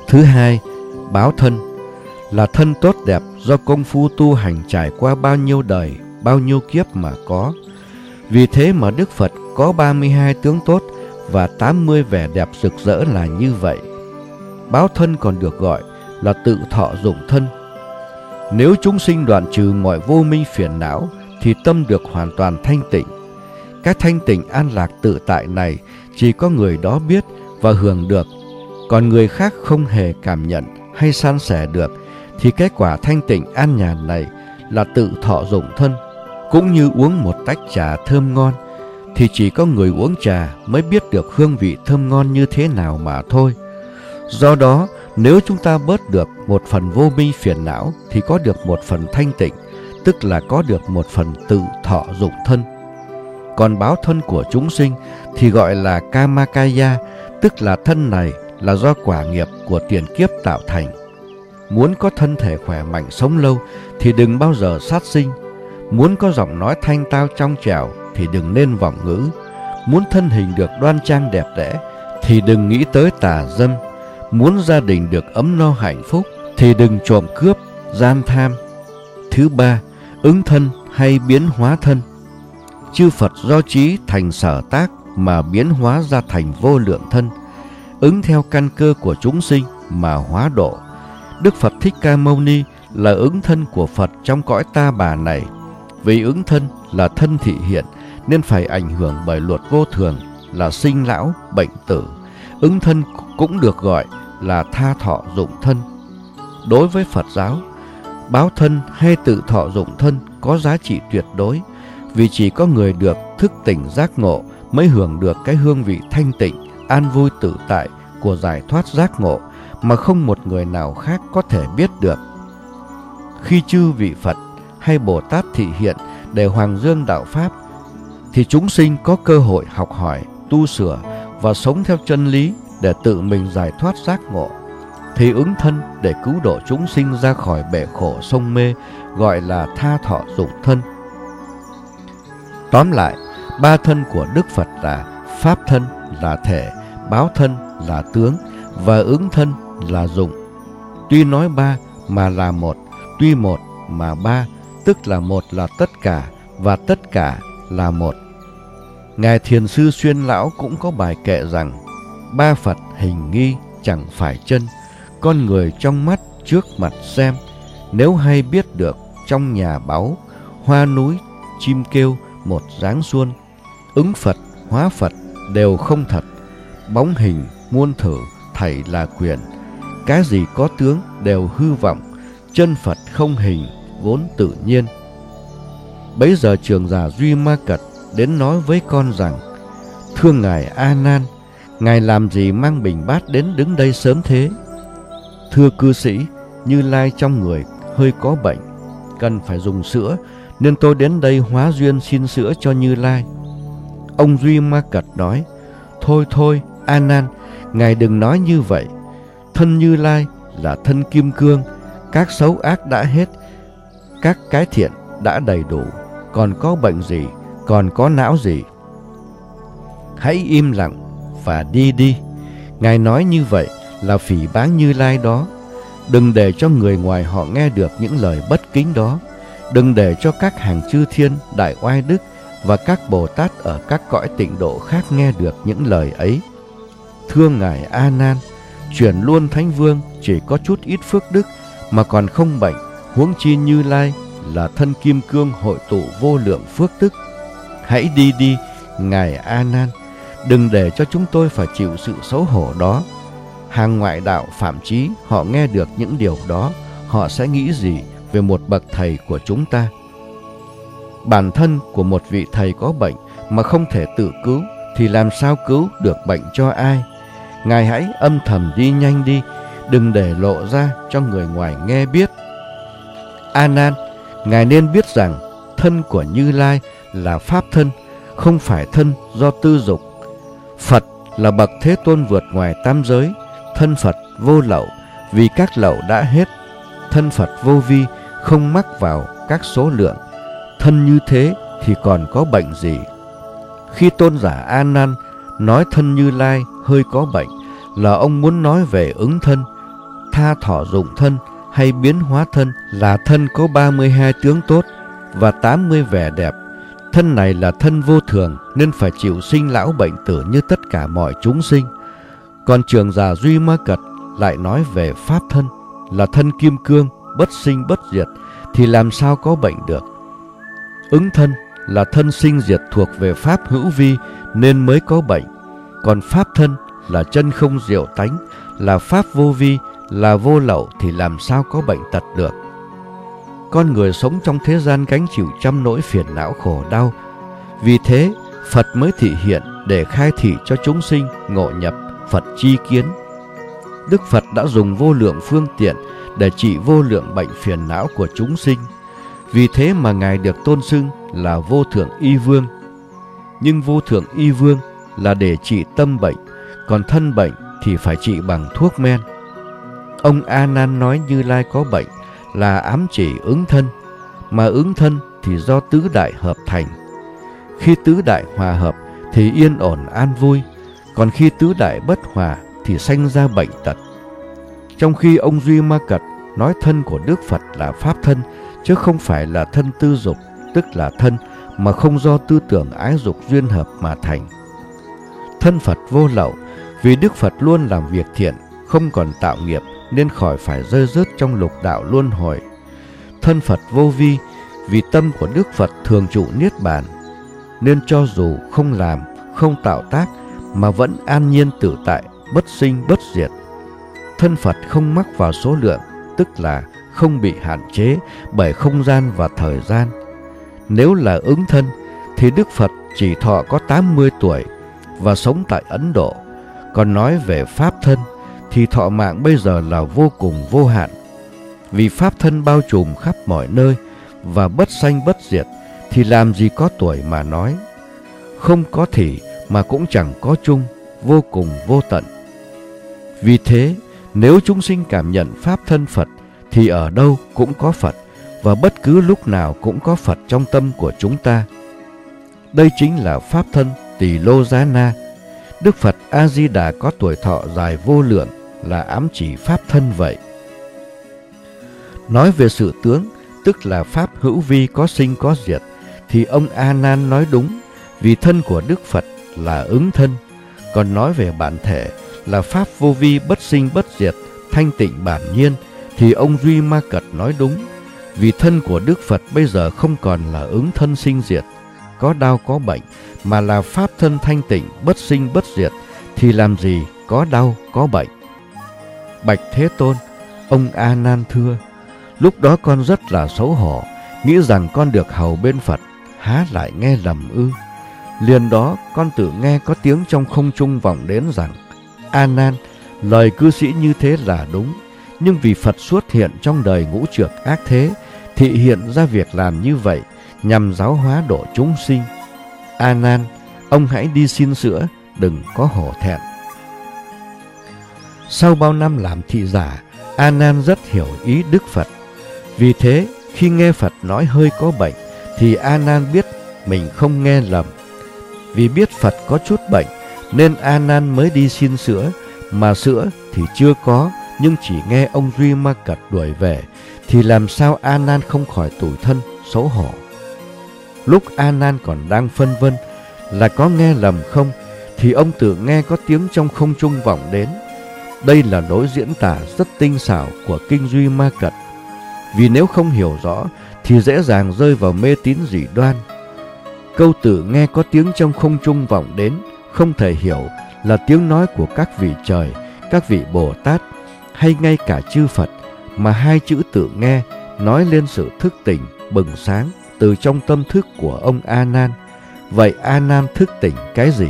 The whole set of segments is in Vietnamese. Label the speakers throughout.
Speaker 1: Thứ hai, báo thân là thân tốt đẹp do công phu tu hành trải qua bao nhiêu đời, bao nhiêu kiếp mà có. Vì thế mà Đức Phật có 32 tướng tốt và 80 vẻ đẹp rực rỡ là như vậy. Báo thân còn được gọi là tự thọ dụng thân. Nếu chúng sinh đoạn trừ mọi vô minh phiền não thì tâm được hoàn toàn thanh tịnh. Cái thanh tịnh an lạc tự tại này chỉ có người đó biết và hưởng được, còn người khác không hề cảm nhận hay san sẻ được, thì cái quả thanh tịnh an nhàn này là tự thọ dụng thân. Cũng như uống một tách trà thơm ngon thì chỉ có người uống trà mới biết được hương vị thơm ngon như thế nào mà thôi. Do đó, nếu chúng ta bớt được một phần vô minh phiền não thì có được một phần thanh tịnh, tức là có được một phần tự thọ dụng thân. Còn báo thân của chúng sinh thì gọi là Kamakaya, tức là thân này là do quả nghiệp của tiền kiếp tạo thành. Muốn có thân thể khỏe mạnh sống lâu thì đừng bao giờ sát sinh. Muốn có giọng nói thanh tao trong trẻo thì đừng nên vọng ngữ. Muốn thân hình được đoan trang đẹp đẽ thì đừng nghĩ tới tà dâm. Muốn gia đình được ấm no hạnh phúc thì đừng trộm cướp, gian tham. Thứ ba, ứng thân hay biến hóa thân. Chư Phật do trí thành sở tác mà biến hóa ra thành vô lượng thân, ứng theo căn cơ của chúng sinh mà hóa độ. Đức Phật Thích Ca Mâu Ni là ứng thân của Phật trong cõi ta bà này. Vì ứng thân là thân thị hiện nên phải ảnh hưởng bởi luật vô thường là sinh lão, bệnh tử. Ứng thân cũng được gọi là tha thọ dụng thân. Đối với Phật giáo, báo thân hay tự thọ dụng thân có giá trị tuyệt đối, vì chỉ có người được thức tỉnh giác ngộ mới hưởng được cái hương vị thanh tịnh, an vui tự tại của giải thoát giác ngộ mà không một người nào khác có thể biết được. Khi chư vị Phật hay Bồ Tát thị hiện để hoàng dương đạo Pháp, thì chúng sinh có cơ hội học hỏi, tu sửa và sống theo chân lý để tự mình giải thoát giác ngộ. Thì ứng thân để cứu độ chúng sinh ra khỏi bể khổ sông mê gọi là tha thọ dụng thân. Tóm lại, ba thân của Đức Phật là pháp thân là thể, báo thân là tướng và ứng thân là dụng. Tuy nói ba mà là một, tuy một mà ba, tức là một là tất cả và tất cả là một. Ngài Thiền sư Xuyên Lão cũng có bài kệ rằng: ba Phật hình nghi chẳng phải chân, con người trong mắt trước mặt xem. Nếu hay biết được trong nhà báu, hoa núi chim kêu một dáng xuân. Ứng Phật hóa Phật đều không thật, bóng hình muôn thử thảy là quyền. Cái gì có tướng đều hư vọng, chân Phật không hình vốn tự nhiên. Bấy giờ Trường Giả Duy Ma Cật đến nói với con rằng: thưa Ngài A Nan, Ngài làm gì mang bình bát đến đứng đây sớm thế? Thưa cư sĩ, Như Lai trong người hơi có bệnh, cần phải dùng sữa, nên tôi đến đây hóa duyên xin sữa cho Như Lai. Ông Duy Ma Cật nói: thôi A Nan, Ngài đừng nói như vậy. Thân Như Lai là thân kim cương, các xấu ác đã hết, các cái thiện đã đầy đủ, còn có bệnh gì, còn có não gì? Hãy im lặng và đi đi. Ngài nói như vậy là phỉ báng Như Lai đó. Đừng để cho người ngoài họ nghe được những lời bất kính đó. Đừng để cho các hàng chư thiên, đại oai đức và các Bồ Tát ở các cõi tịnh độ khác nghe được những lời ấy. Thưa Ngài A Nan, chuyển luôn Thánh Vương chỉ có chút ít phước đức mà còn không bệnh, huống chi Như Lai là thân kim cương hội tụ vô lượng phước đức. Hãy đi đi, Ngài A Nan, đừng để cho chúng tôi phải chịu sự xấu hổ đó. Hàng ngoại đạo phạm chí họ nghe được những điều đó, họ sẽ nghĩ gì về một bậc thầy của chúng ta? Bản thân của một vị thầy có bệnh mà không thể tự cứu thì làm sao cứu được bệnh cho ai? Ngài hãy âm thầm đi nhanh đi, đừng để lộ ra cho người ngoài nghe biết. A Nan, Ngài nên biết rằng thân của Như Lai là pháp thân, không phải thân do tư dục. Phật là bậc Thế Tôn vượt ngoài tam giới. Thân Phật vô lậu, vì các lậu đã hết. Thân Phật vô vi, không mắc vào các số lượng. Thân như thế thì còn có bệnh gì? Khi tôn giả A Nan nói thân Như Lai hơi có bệnh là ông muốn nói về ứng thân, tha thọ dụng thân hay biến hóa thân là thân có 32 tướng tốt và 80 vẻ đẹp. Thân này là thân vô thường nên phải chịu sinh lão bệnh tử như tất cả mọi chúng sinh. Còn Trưởng giả Duy Ma Cật lại nói về pháp thân là thân kim cương, bất sinh bất diệt, thì làm sao có bệnh được. Ứng thân là thân sinh diệt thuộc về pháp hữu vi nên mới có bệnh. Còn pháp thân là chân không diệu tánh, là pháp vô vi, là vô lậu, thì làm sao có bệnh tật được. Con người sống trong thế gian gánh chịu trăm nỗi phiền não khổ đau. Vì thế Phật mới thị hiện để khai thị cho chúng sinh ngộ nhập Phật chi kiến. Đức Phật đã dùng vô lượng phương tiện để trị vô lượng bệnh phiền não của chúng sinh. Vì thế mà Ngài được tôn xưng là Vô Thượng Y Vương. Nhưng Vô Thượng Y Vương là để trị tâm bệnh, còn thân bệnh thì phải trị bằng thuốc men. Ông A Nan nói Như Lai có bệnh là ám chỉ ứng thân, mà ứng thân thì do tứ đại hợp thành. Khi tứ đại hòa hợp thì yên ổn an vui, còn khi tứ đại bất hòa thì sanh ra bệnh tật. Trong khi ông Duy Ma Cật nói thân của Đức Phật là pháp thân, chứ không phải là thân tư dục, tức là thân mà không do tư tưởng ái dục duyên hợp mà thành. Thân Phật vô lậu, vì Đức Phật luôn làm việc thiện, không còn tạo nghiệp nên khỏi phải rơi rớt trong lục đạo luân hồi. Thân Phật vô vi, vì tâm của Đức Phật thường trụ niết bàn, nên cho dù không làm, không tạo tác mà vẫn an nhiên tự tại, bất sinh bất diệt. Thân Phật không mắc vào số lượng, tức là không bị hạn chế bởi không gian và thời gian. Nếu là ứng thân thì Đức Phật chỉ thọ có 80 tuổi và sống tại Ấn Độ. Còn nói về pháp thân thì thọ mạng bây giờ là vô cùng vô hạn. Vì pháp thân bao trùm khắp mọi nơi và bất sanh bất diệt thì làm gì có tuổi mà nói. Không có thỉ mà cũng chẳng có chung, vô cùng vô tận. Vì thế nếu chúng sinh cảm nhận pháp thân Phật thì ở đâu cũng có Phật, và bất cứ lúc nào cũng có Phật trong tâm của chúng ta. Đây chính là pháp thân Tỳ Lô Giá Na. Đức Phật A Di Đà có tuổi thọ dài vô lượng là ám chỉ pháp thân vậy. Nói về sự tướng, tức là pháp hữu vi có sinh có diệt, thì ông A Nan nói đúng, vì thân của Đức Phật là ứng thân. Còn nói về bản thể là pháp vô vi bất sinh bất diệt, thanh tịnh bản nhiên, thì ông Duy Ma Cật nói đúng, vì thân của Đức Phật bây giờ không còn là ứng thân sinh diệt, có đau có bệnh, mà là pháp thân thanh tịnh bất sinh bất diệt, thì làm gì có đau có bệnh. Bạch Thế Tôn, ông A Nan thưa: lúc đó con rất là xấu hổ, nghĩ rằng con được hầu bên Phật, há lại nghe lầm ư? Liền đó con tự nghe có tiếng trong không trung vọng đến rằng: A Nan, lời cư sĩ như thế là đúng, nhưng vì Phật xuất hiện trong đời ngũ trược ác thế, thị hiện ra việc làm như vậy nhằm giáo hóa độ chúng sinh. A Nan, ông hãy đi xin sữa, đừng có hổ thẹn. Sau bao năm làm thị giả, A Nan rất hiểu ý Đức Phật. Vì thế khi nghe Phật nói hơi có bệnh thì A Nan biết mình không nghe lầm. Vì biết Phật có chút bệnh nên A Nan mới đi xin sữa, mà sữa thì chưa có, nhưng chỉ nghe ông Duy Ma Cật đuổi về, thì làm sao A Nan không khỏi tủi thân xấu hổ. Lúc A Nan còn đang phân vân là có nghe lầm không, thì ông tự nghe có tiếng trong không trung vọng đến. Đây là lối diễn tả rất tinh xảo của kinh Duy Ma Cật. Vì nếu không hiểu rõ thì dễ dàng rơi vào mê tín dị đoan. Câu tự nghe có tiếng trong không trung vọng đến không thể hiểu là tiếng nói của các vị trời, các vị Bồ Tát hay ngay cả chư Phật, mà hai chữ tự nghe nói lên sự thức tỉnh bừng sáng từ trong tâm thức của ông A Nan. Vậy A Nan thức tỉnh cái gì?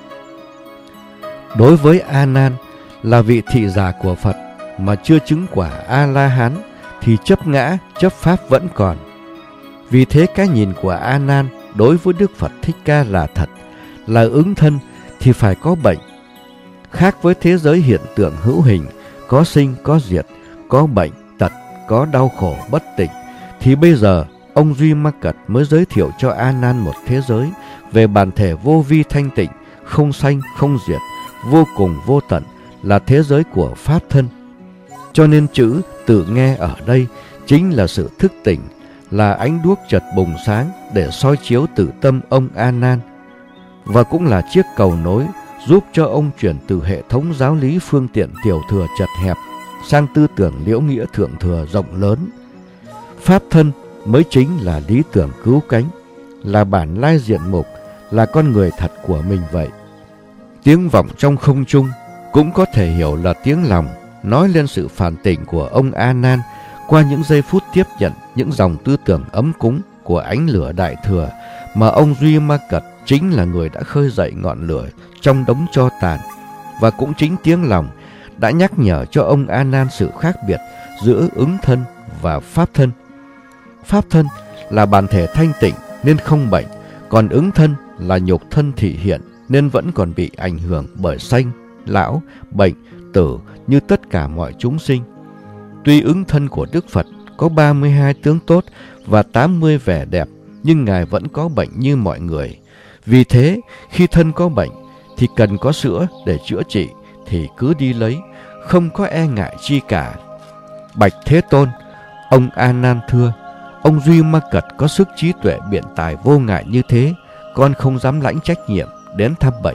Speaker 1: Đối với A Nan là vị thị giả của Phật mà chưa chứng quả A La Hán thì chấp ngã, chấp pháp vẫn còn. Vì thế cái nhìn của A Nan đối với Đức Phật Thích Ca là thật, là ứng thân thì phải có bệnh. Khác với thế giới hiện tượng hữu hình, có sinh có diệt, có bệnh tật, có đau khổ bất tịnh, thì bây giờ ông Duy Ma Cật mới giới thiệu cho A Nan một thế giới về bản thể vô vi thanh tịnh, không sanh không diệt, vô cùng vô tận, là thế giới của pháp thân. Cho nên chữ tự nghe ở đây chính là sự thức tỉnh, là ánh đuốc chợt bùng sáng để soi chiếu tự tâm ông A Nan, và cũng là chiếc cầu nối giúp cho ông chuyển từ hệ thống giáo lý phương tiện tiểu thừa chật hẹp sang tư tưởng liễu nghĩa thượng thừa rộng lớn. Pháp thân mới chính là lý tưởng cứu cánh, là bản lai diện mục, là con người thật của mình vậy. Tiếng vọng trong không trung cũng có thể hiểu là tiếng lòng nói lên sự phản tỉnh của ông A Nan qua những giây phút tiếp nhận những dòng tư tưởng ấm cúng của ánh lửa đại thừa mà ông Duy Ma Cật chính là người đã khơi dậy ngọn lửa trong đống tro tàn. Và cũng chính tiếng lòng đã nhắc nhở cho ông A Nan sự khác biệt giữa ứng thân và pháp thân. Pháp thân là bản thể thanh tịnh nên không bệnh, còn ứng thân là nhục thân thị hiện nên vẫn còn bị ảnh hưởng bởi sanh, lão, bệnh, tử như tất cả mọi chúng sinh. Tuy ứng thân của Đức Phật có 32 tướng tốt và 80 vẻ đẹp, nhưng Ngài vẫn có bệnh như mọi người. Vì thế, khi thân có bệnh thì cần có sữa để chữa trị thì cứ đi lấy, không có e ngại chi cả. Bạch Thế Tôn, ông A Nan thưa: ông Duy Ma Cật có sức trí tuệ biện tài vô ngại như thế, con không dám lãnh trách nhiệm đến thăm bệnh.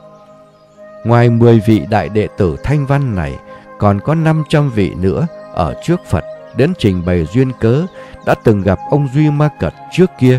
Speaker 1: Ngoài 10 vị đại đệ tử Thanh Văn này, còn có 500 vị nữa ở trước Phật đến trình bày duyên cớ đã từng gặp ông Duy Ma Cật trước kia.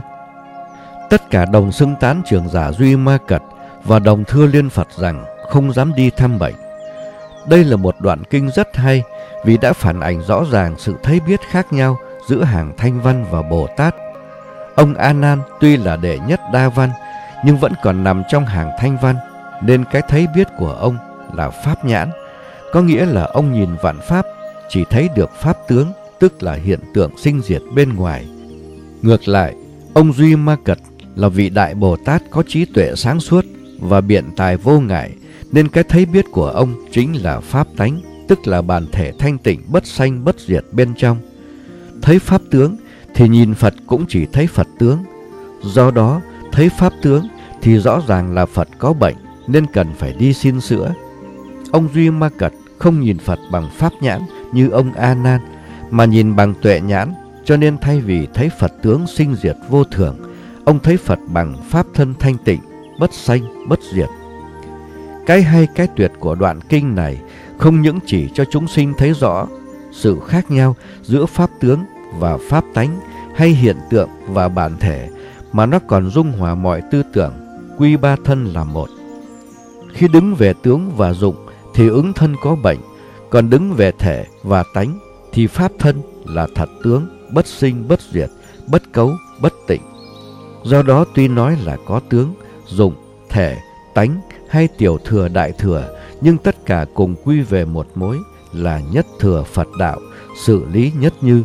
Speaker 1: Tất cả đồng xưng tán trưởng giả Duy Ma Cật và đồng thưa liên Phật rằng không dám đi thăm bệnh. Đây là một đoạn kinh rất hay vì đã phản ảnh rõ ràng sự thấy biết khác nhau giữa hàng Thanh Văn và Bồ Tát. Ông A Nan tuy là đệ nhất đa văn nhưng vẫn còn nằm trong hàng Thanh Văn, nên cái thấy biết của ông là pháp nhãn, có nghĩa là ông nhìn vạn pháp chỉ thấy được pháp tướng, tức là hiện tượng sinh diệt bên ngoài. Ngược lại, ông Duy Ma Cật là vị đại Bồ Tát có trí tuệ sáng suốt và biện tài vô ngại, nên cái thấy biết của ông chính là pháp tánh, tức là bản thể thanh tịnh bất sanh bất diệt bên trong. Thấy pháp tướng thì nhìn Phật cũng chỉ thấy Phật tướng. Do đó, thấy pháp tướng thì rõ ràng là Phật có bệnh nên cần phải đi xin sữa. Ông Duy Ma Cật không nhìn Phật bằng pháp nhãn như ông A Nan, mà nhìn bằng tuệ nhãn, cho nên thay vì thấy Phật tướng sinh diệt vô thường, ông thấy Phật bằng pháp thân thanh tịnh, bất sanh, bất diệt. Cái hay cái tuyệt của đoạn kinh này không những chỉ cho chúng sinh thấy rõ sự khác nhau giữa pháp tướng và pháp tánh, hay hiện tượng và bản thể, mà nó còn dung hòa mọi tư tưởng, quy ba thân là một. Khi đứng về tướng và dụng thì ứng thân có bệnh, còn đứng về thể và tánh thì pháp thân là thật tướng, bất sinh bất diệt, bất cấu, bất tịnh. Do đó tuy nói là có tướng, dụng, thể, tánh hay tiểu thừa đại thừa, nhưng tất cả cùng quy về một mối là nhất thừa Phật đạo, sự lý nhất như.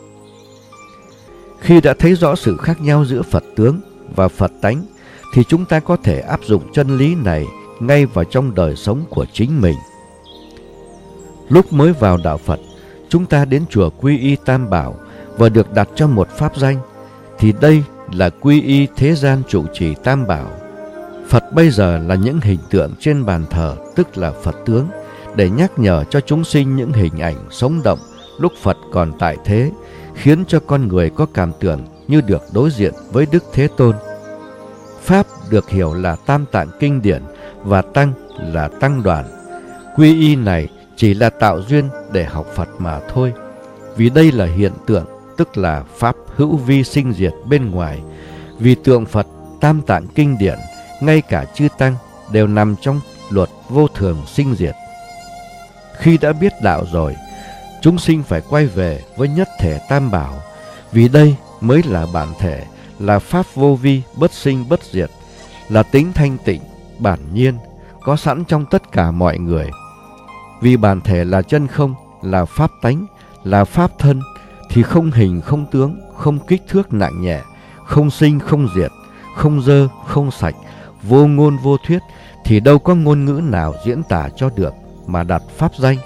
Speaker 1: Khi đã thấy rõ sự khác nhau giữa Phật tướng và Phật tánh thì chúng ta có thể áp dụng chân lý này ngay vào trong đời sống của chính mình. Lúc mới vào đạo Phật, chúng ta đến chùa Quy Y Tam Bảo và được đặt cho một pháp danh, thì đây là Quy Y thế gian trụ trì Tam Bảo. Phật bây giờ là những hình tượng trên bàn thờ, tức là Phật tướng, để nhắc nhở cho chúng sinh những hình ảnh sống động lúc Phật còn tại thế, khiến cho con người có cảm tưởng như được đối diện với Đức Thế Tôn. Pháp được hiểu là tam tạng kinh điển và tăng là tăng đoàn. Quy y này chỉ là tạo duyên để học Phật mà thôi, vì đây là hiện tượng, tức là pháp hữu vi sinh diệt bên ngoài. Vì tượng Phật, tam tạng kinh điển, ngay cả chư tăng đều nằm trong luật vô thường sinh diệt. Khi đã biết đạo rồi, chúng sinh phải quay về với nhất thể Tam Bảo, vì đây mới là bản thể, là pháp vô vi, bất sinh bất diệt, là tính thanh tịnh, bản nhiên, có sẵn trong tất cả mọi người. Vì bản thể là chân không, là pháp tánh, là pháp thân, thì không hình không tướng, không kích thước nặng nhẹ, không sinh không diệt, không dơ không sạch, vô ngôn vô thuyết, thì đâu có ngôn ngữ nào diễn tả cho được mà đặt pháp danh.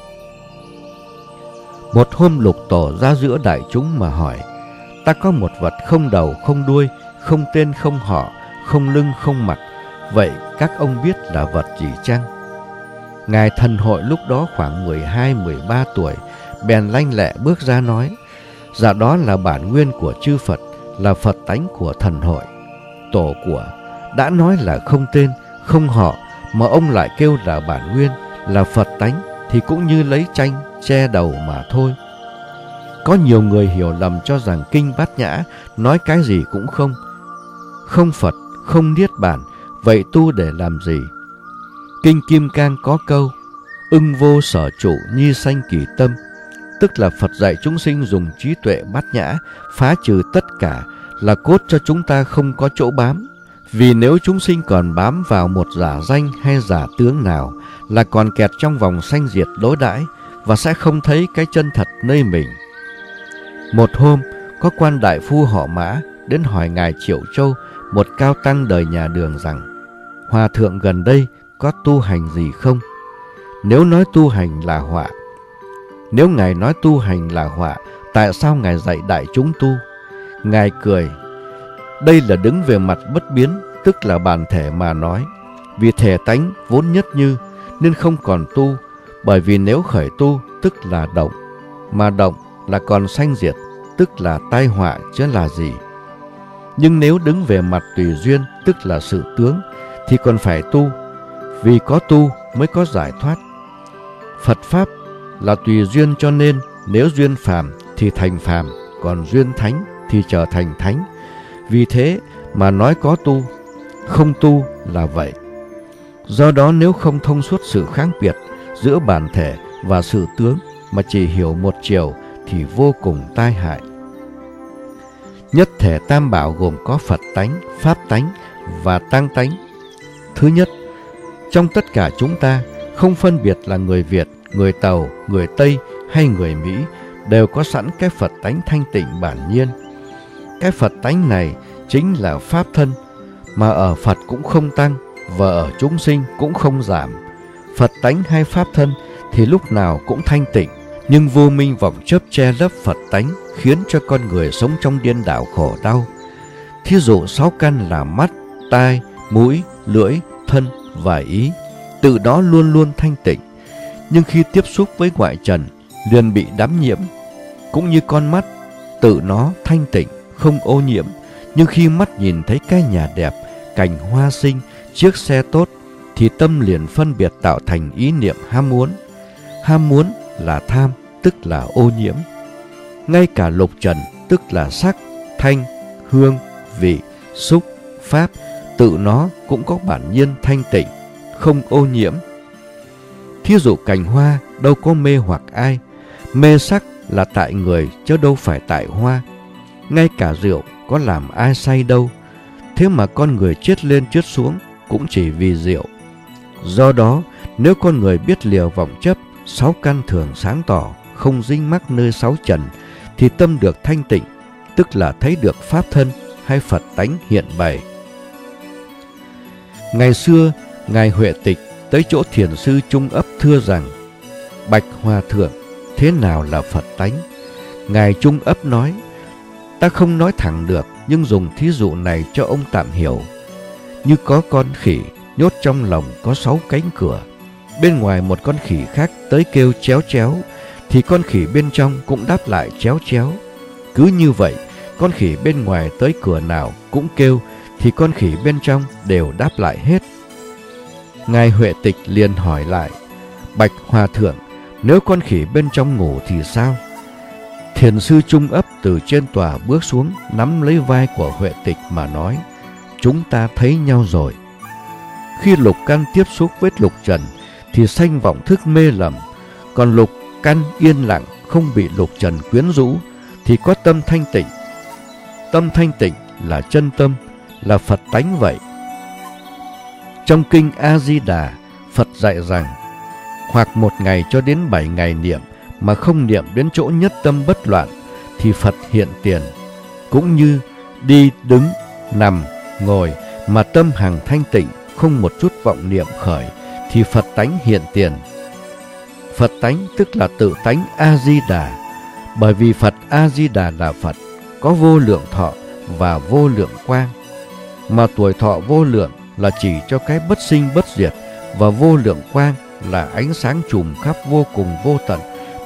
Speaker 1: Một hôm Lục Tổ ra giữa đại chúng mà hỏi: ta có một vật không đầu không đuôi, không tên không họ, không lưng không mặt, vậy các ông biết là vật gì chăng? Ngài Thần Hội lúc đó khoảng 12-13 tuổi, bèn lanh lẹ bước ra nói: Dạ đó là bản nguyên của chư Phật, là Phật tánh của thần hội. Tổ của đã nói là không tên, không họ, mà ông lại kêu là bản nguyên, là Phật tánh, thì cũng như lấy tranh che đầu mà thôi. Có nhiều người hiểu lầm cho rằng kinh Bát Nhã nói cái gì cũng không. Không Phật, không Niết Bàn, vậy tu để làm gì? Kinh Kim Cang có câu: Ưng vô sở trụ nhi sanh kỳ tâm, tức là Phật dạy chúng sinh dùng trí tuệ Bát Nhã phá trừ tất cả, là cốt cho chúng ta không có chỗ bám. Vì nếu chúng sinh còn bám vào một giả danh hay giả tướng nào, là còn kẹt trong vòng sanh diệt đối đãi, và sẽ không thấy cái chân thật nơi mình. Một hôm, có quan đại phu họ Mã đến hỏi Ngài Triệu Châu, một cao tăng đời nhà Đường rằng: Hòa thượng gần đây có tu hành gì không? Nếu nói tu hành là họa, nếu Ngài nói tu hành là họa, tại sao Ngài dạy đại chúng tu? Ngài cười: Đây là đứng về mặt bất biến, tức là bản thể mà nói. Vì thể tánh vốn nhất như, nên không còn tu. Bởi vì nếu khởi tu, tức là động. Mà động là còn sanh diệt, tức là tai họa chứ là gì. Nhưng nếu đứng về mặt tùy duyên, tức là sự tướng, thì còn phải tu. Vì có tu mới có giải thoát. Phật Pháp là tùy duyên, cho nên nếu duyên phàm thì thành phàm, còn duyên thánh thì trở thành thánh. Vì thế mà nói có tu, không tu là vậy. Do đó nếu không thông suốt sự khác biệt giữa bản thể và sự tướng, mà chỉ hiểu một chiều, thì vô cùng tai hại. Nhất thể tam bảo gồm có Phật tánh, Pháp tánh và Tăng tánh. Thứ nhất, trong tất cả chúng ta, không phân biệt là người Việt, người Tàu, người Tây hay người Mỹ, đều có sẵn cái Phật tánh thanh tịnh bản nhiên. Cái Phật tánh này chính là Pháp thân, mà ở Phật cũng không tăng, và ở chúng sinh cũng không giảm. Phật tánh hay Pháp thân thì lúc nào cũng thanh tịnh, nhưng vô minh vọng chấp che lấp Phật tánh, khiến cho con người sống trong điên đảo khổ đau. Thí dụ 6 căn là mắt, tai, mũi, lưỡi, thân và ý, tự đó luôn luôn thanh tịnh, nhưng khi tiếp xúc với ngoại trần liền bị đắm nhiễm. Cũng như con mắt, tự nó thanh tịnh, không ô nhiễm, nhưng khi mắt nhìn thấy cái nhà đẹp, cảnh hoa xinh, chiếc xe tốt, thì tâm liền phân biệt tạo thành ý niệm ham muốn. Ham muốn là tham, tức là ô nhiễm. Ngay cả lục trần, tức là sắc, thanh, hương, vị, xúc, pháp, tự nó cũng có bản nhiên thanh tịnh, không ô nhiễm. Thí dụ cành hoa đâu có mê hoặc ai, mê sắc là tại người chứ đâu phải tại hoa. Ngay cả rượu có làm ai say đâu, thế mà con người chết lên chết xuống cũng chỉ vì rượu. Do đó, nếu con người biết liều vọng chấp, 6 căn thường sáng tỏ, không dính mắc nơi 6 trần, thì tâm được thanh tịnh, tức là thấy được Pháp thân hay Phật tánh hiện bày. Ngày xưa, Ngài Huệ Tịch tới chỗ thiền sư Trung Ấp thưa rằng: Bạch Hòa Thượng, thế nào là Phật tánh? Ngài Trung Ấp nói: Ta không nói thẳng được, nhưng dùng thí dụ này cho ông tạm hiểu. Như có con khỉ nhốt trong lồng có 6 cánh cửa, bên ngoài một con khỉ khác tới kêu chéo chéo, thì con khỉ bên trong cũng đáp lại chéo chéo. Cứ như vậy, con khỉ bên ngoài tới cửa nào cũng kêu, thì con khỉ bên trong đều đáp lại hết. Ngài Huệ Tịch liền hỏi lại: Bạch Hòa Thượng, nếu con khỉ bên trong ngủ thì sao? Thiền sư Trung Ấp từ trên tòa bước xuống, nắm lấy vai của Huệ Tịch mà nói: Chúng ta thấy nhau rồi. Khi lục căn tiếp xúc với lục trần thì sanh vọng thức mê lầm, còn lục căn yên lặng, không bị lục trần quyến rũ, thì có tâm thanh tịnh. Tâm thanh tịnh là chân tâm, là Phật tánh vậy. Trong kinh A Di Đà, Phật dạy rằng: hoặc 1 ngày cho đến 7 ngày niệm mà không niệm đến chỗ nhất tâm bất loạn, thì Phật hiện tiền. Cũng như đi, đứng, nằm, ngồi mà tâm hằng thanh tịnh, không một chút vọng niệm khởi, thì Phật tánh hiện tiền. Phật tánh tức là tự tánh A Di Đà. Bởi vì Phật A Di Đà là Phật, có vô lượng thọ và vô lượng quang. Mà tuổi thọ vô lượng là chỉ cho cái bất sinh bất diệt, và vô lượng quang là ánh sáng trùm khắp vô cùng vô tận,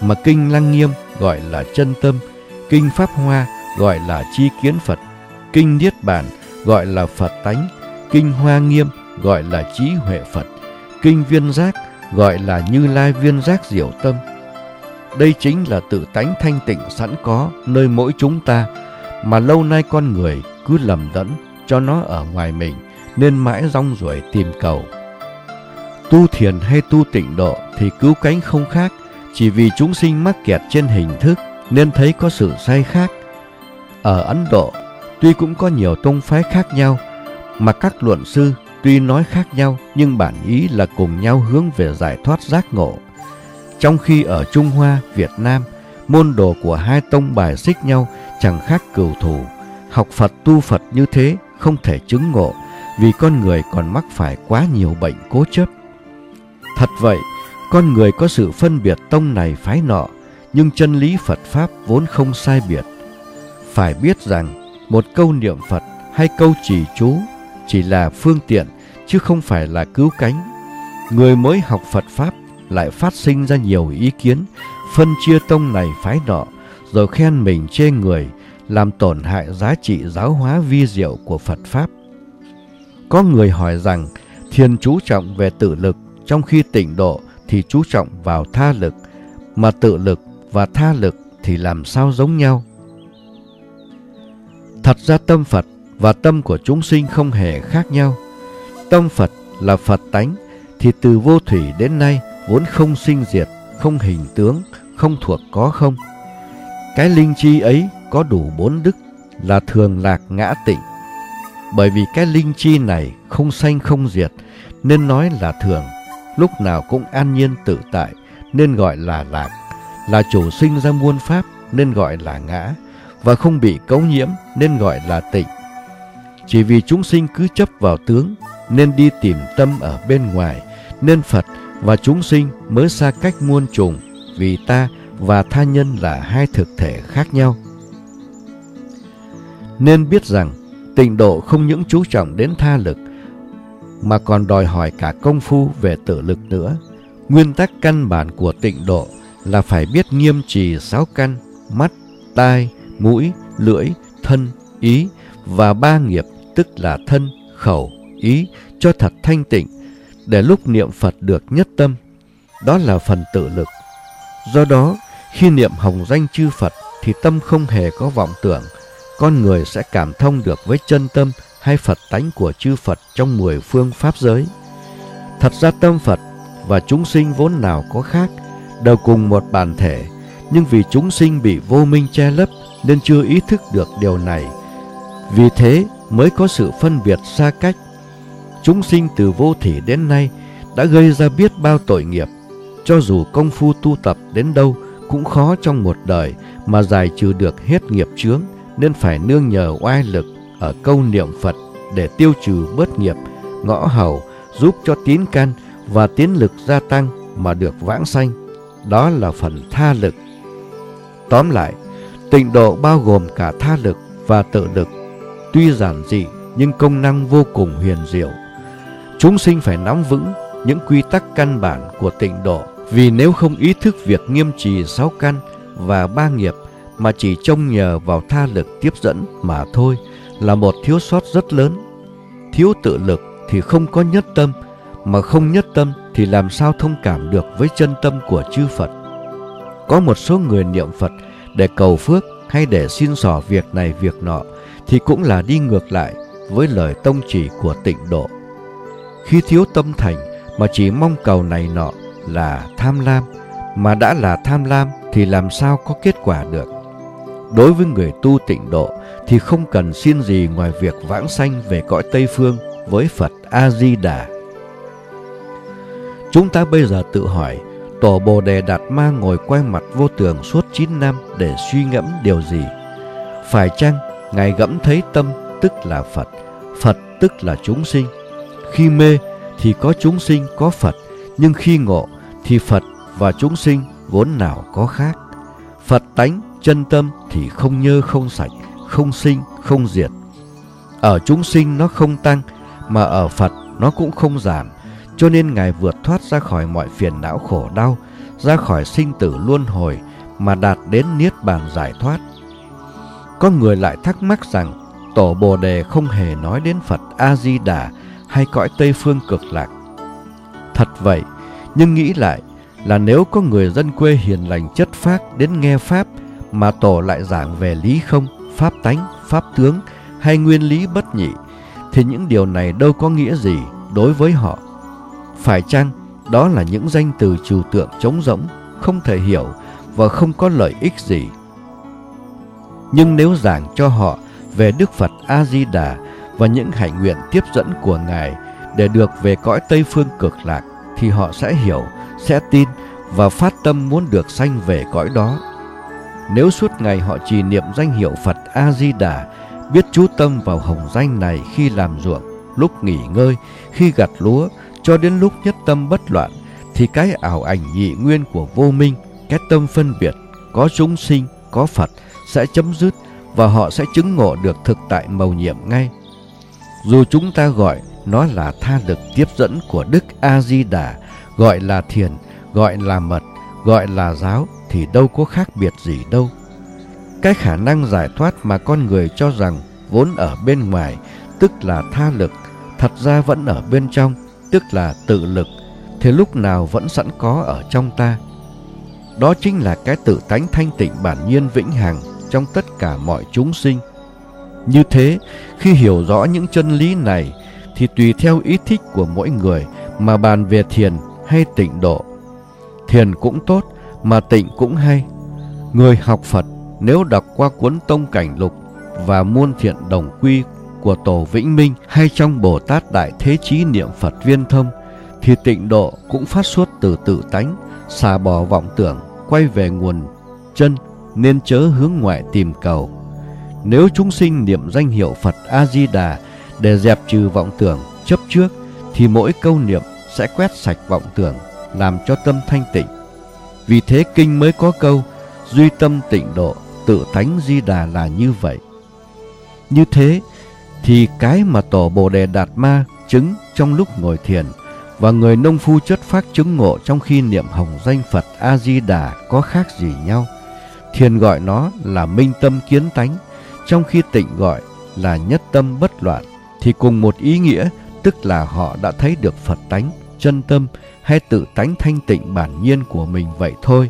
Speaker 1: mà kinh Lăng Nghiêm gọi là chân tâm, kinh Pháp Hoa gọi là chi kiến Phật, kinh Niết Bàn gọi là Phật tánh, kinh Hoa Nghiêm gọi là trí huệ Phật, kinh Viên Giác gọi là Như Lai viên giác diệu tâm. Đây chính là tự tánh thanh tịnh sẵn có nơi mỗi chúng ta, mà lâu nay con người cứ lầm lẫn cho nó ở ngoài mình, nên mãi rong ruổi tìm cầu. Tu thiền hay tu tịnh độ thì cứu cánh không khác, chỉ vì chúng sinh mắc kẹt trên hình thức nên thấy có sự sai khác. Ở Ấn Độ, tuy cũng có nhiều tông phái khác nhau, mà các luận sư tuy nói khác nhau nhưng bản ý là cùng nhau hướng về giải thoát giác ngộ. Trong khi ở Trung Hoa, Việt Nam, môn đồ của hai tông bài xích nhau chẳng khác cừu thù. Học Phật tu Phật như thế không thể chứng ngộ, vì con người còn mắc phải quá nhiều bệnh cố chấp. Thật vậy, con người có sự phân biệt tông này phái nọ, nhưng chân lý Phật Pháp vốn không sai biệt. Phải biết rằng, một câu niệm Phật hay câu trì chú chỉ là phương tiện, chứ không phải là cứu cánh. Người mới học Phật Pháp lại phát sinh ra nhiều ý kiến, phân chia tông này phái nọ, rồi khen mình chê người, làm tổn hại giá trị giáo hóa vi diệu của Phật Pháp. Có người hỏi rằng, thiền chú trọng về tự lực, trong khi tịnh độ thì chú trọng vào tha lực, mà tự lực và tha lực thì làm sao giống nhau? Thật ra tâm Phật và tâm của chúng sinh không hề khác nhau. Tâm Phật là Phật tánh, thì từ vô thủy đến nay vốn không sinh diệt, không hình tướng, không thuộc có không. Cái linh chi ấy có đủ 4 đức là thường lạc ngã tịnh. Bởi vì cái linh chi này không sanh không diệt nên nói là thường, lúc nào cũng an nhiên tự tại nên gọi là lạc, là chủ sinh ra muôn pháp nên gọi là ngã, và không bị cấu nhiễm nên gọi là tịnh. Chỉ vì chúng sinh cứ chấp vào tướng nên đi tìm tâm ở bên ngoài, nên Phật và chúng sinh mới xa cách muôn trùng, vì ta và tha nhân là hai thực thể khác nhau. Nên biết rằng tịnh độ không những chú trọng đến tha lực, mà còn đòi hỏi cả công phu về tự lực nữa. Nguyên tắc căn bản của tịnh độ là phải biết nghiêm trì 6 căn: mắt, tai, mũi, lưỡi, thân, ý, và 3 nghiệp, tức là thân, khẩu, ý, cho thật thanh tịnh, để lúc niệm Phật được nhất tâm. Đó là phần tự lực. Do đó, khi niệm hồng danh chư Phật thì tâm không hề có vọng tưởng, con người sẽ cảm thông được với chân tâm hay Phật tánh của chư Phật trong 10 phương pháp giới. Thật ra tâm Phật và chúng sinh vốn nào có khác, đều cùng một bản thể, nhưng vì chúng sinh bị vô minh che lấp nên chưa ý thức được điều này. Vì thế mới có sự phân biệt xa cách. Chúng sinh từ vô thủy đến nay đã gây ra biết bao tội nghiệp. Cho dù công phu tu tập đến đâu cũng khó trong một đời mà giải trừ được hết nghiệp chướng, nên phải nương nhờ oai lực ở câu niệm Phật để tiêu trừ bớt nghiệp, ngõ hầu, giúp cho tín căn và tiến lực gia tăng mà được vãng sanh. Đó là phần tha lực. Tóm lại, tịnh độ bao gồm cả tha lực và tự lực. Tuy giản dị nhưng công năng vô cùng huyền diệu. Chúng sinh phải nắm vững những quy tắc căn bản của tịnh độ, vì nếu không ý thức việc nghiêm trì 6 căn và 3 nghiệp mà chỉ trông nhờ vào tha lực tiếp dẫn mà thôi là một thiếu sót rất lớn. Thiếu tự lực thì không có nhất tâm, mà không nhất tâm thì làm sao thông cảm được với chân tâm của chư Phật. Có một số người niệm Phật để cầu phước hay để xin xỏ việc này việc nọ thì cũng là đi ngược lại với lời tông chỉ của tịnh độ. Khi thiếu tâm thành mà chỉ mong cầu này nọ là tham lam, mà đã là tham lam thì làm sao có kết quả được. Đối với người tu tịnh độ thì không cần xin gì ngoài việc vãng sanh về cõi Tây Phương với Phật A-di-đà. Chúng ta bây giờ tự hỏi, Tổ Bồ Đề Đạt Ma ngồi quay mặt vô tường suốt 9 năm để suy ngẫm điều gì? Phải chăng Ngài gẫm thấy tâm tức là Phật, Phật tức là chúng sinh? Khi mê thì có chúng sinh có Phật, nhưng khi ngộ thì Phật và chúng sinh vốn nào có khác. Phật tánh, chân tâm thì không nhơ không sạch, không sinh không diệt. Ở chúng sinh nó không tăng, mà ở Phật nó cũng không giảm. Cho nên Ngài vượt thoát ra khỏi mọi phiền não khổ đau, ra khỏi sinh tử luân hồi mà đạt đến niết bàn giải thoát. Có người lại thắc mắc rằng Tổ Bồ Đề không hề nói đến Phật A-di-đà hay cõi Tây Phương Cực Lạc. Thật vậy, nhưng nghĩ lại là nếu có người dân quê hiền lành chất phác đến nghe Pháp mà Tổ lại giảng về lý không, pháp tánh, pháp tướng hay nguyên lý bất nhị, thì những điều này đâu có nghĩa gì đối với họ. Phải chăng đó là những danh từ trừu tượng trống rỗng, không thể hiểu và không có lợi ích gì? Nhưng nếu giảng cho họ về Đức Phật A-di-đà và những hạnh nguyện tiếp dẫn của Ngài để được về cõi Tây Phương Cực Lạc, thì họ sẽ hiểu, sẽ tin và phát tâm muốn được sanh về cõi đó. Nếu suốt ngày họ trì niệm danh hiệu Phật A-di-đà, biết chú tâm vào hồng danh này khi làm ruộng, lúc nghỉ ngơi, khi gặt lúa, cho đến lúc nhất tâm bất loạn, thì cái ảo ảnh nhị nguyên của vô minh, cái tâm phân biệt, có chúng sinh, có Phật sẽ chấm dứt và họ sẽ chứng ngộ được thực tại mầu nhiệm ngay. Dù chúng ta gọi nó là tha lực tiếp dẫn của Đức A-di-đà, gọi là thiền, gọi là mật, gọi là giáo thì đâu có khác biệt gì đâu. Cái khả năng giải thoát mà con người cho rằng vốn ở bên ngoài, tức là tha lực, thật ra vẫn ở bên trong, tức là tự lực, thì lúc nào vẫn sẵn có ở trong ta. Đó chính là cái tự tánh thanh tịnh bản nhiên vĩnh hằng trong tất cả mọi chúng sinh. Như thế, khi hiểu rõ những chân lý này, thì tùy theo ý thích của mỗi người mà bàn về thiền hay tịnh độ. Thiền cũng tốt, mà tịnh cũng hay. Người học Phật nếu đọc qua cuốn Tông Cảnh Lục và Muôn Thiện Đồng Quy của Tổ Vĩnh Minh hay trong Bồ Tát Đại Thế Chí Niệm Phật Viên Thông, thì tịnh độ cũng phát xuất từ tự tánh, xả bỏ vọng tưởng, quay về nguồn chân, nên chớ hướng ngoại tìm cầu. Nếu chúng sinh niệm danh hiệu Phật A-di-đà để dẹp trừ vọng tưởng, chấp trước, thì mỗi câu niệm sẽ quét sạch vọng tưởng, làm cho tâm thanh tịnh. Vì thế kinh mới có câu duy tâm tịnh độ, tự tánh di đà là như vậy. Như thế thì cái mà Tổ Bồ Đề Đạt Ma chứng trong lúc ngồi thiền và người nông phu chất phác chứng ngộ trong khi niệm hồng danh Phật A-di-đà có khác gì nhau. Thiền gọi nó là minh tâm kiến tánh, trong khi tịnh gọi là nhất tâm bất loạn, thì cùng một ý nghĩa, tức là họ đã thấy được Phật tánh, chân tâm hay tự tánh thanh tịnh bản nhiên của mình vậy thôi.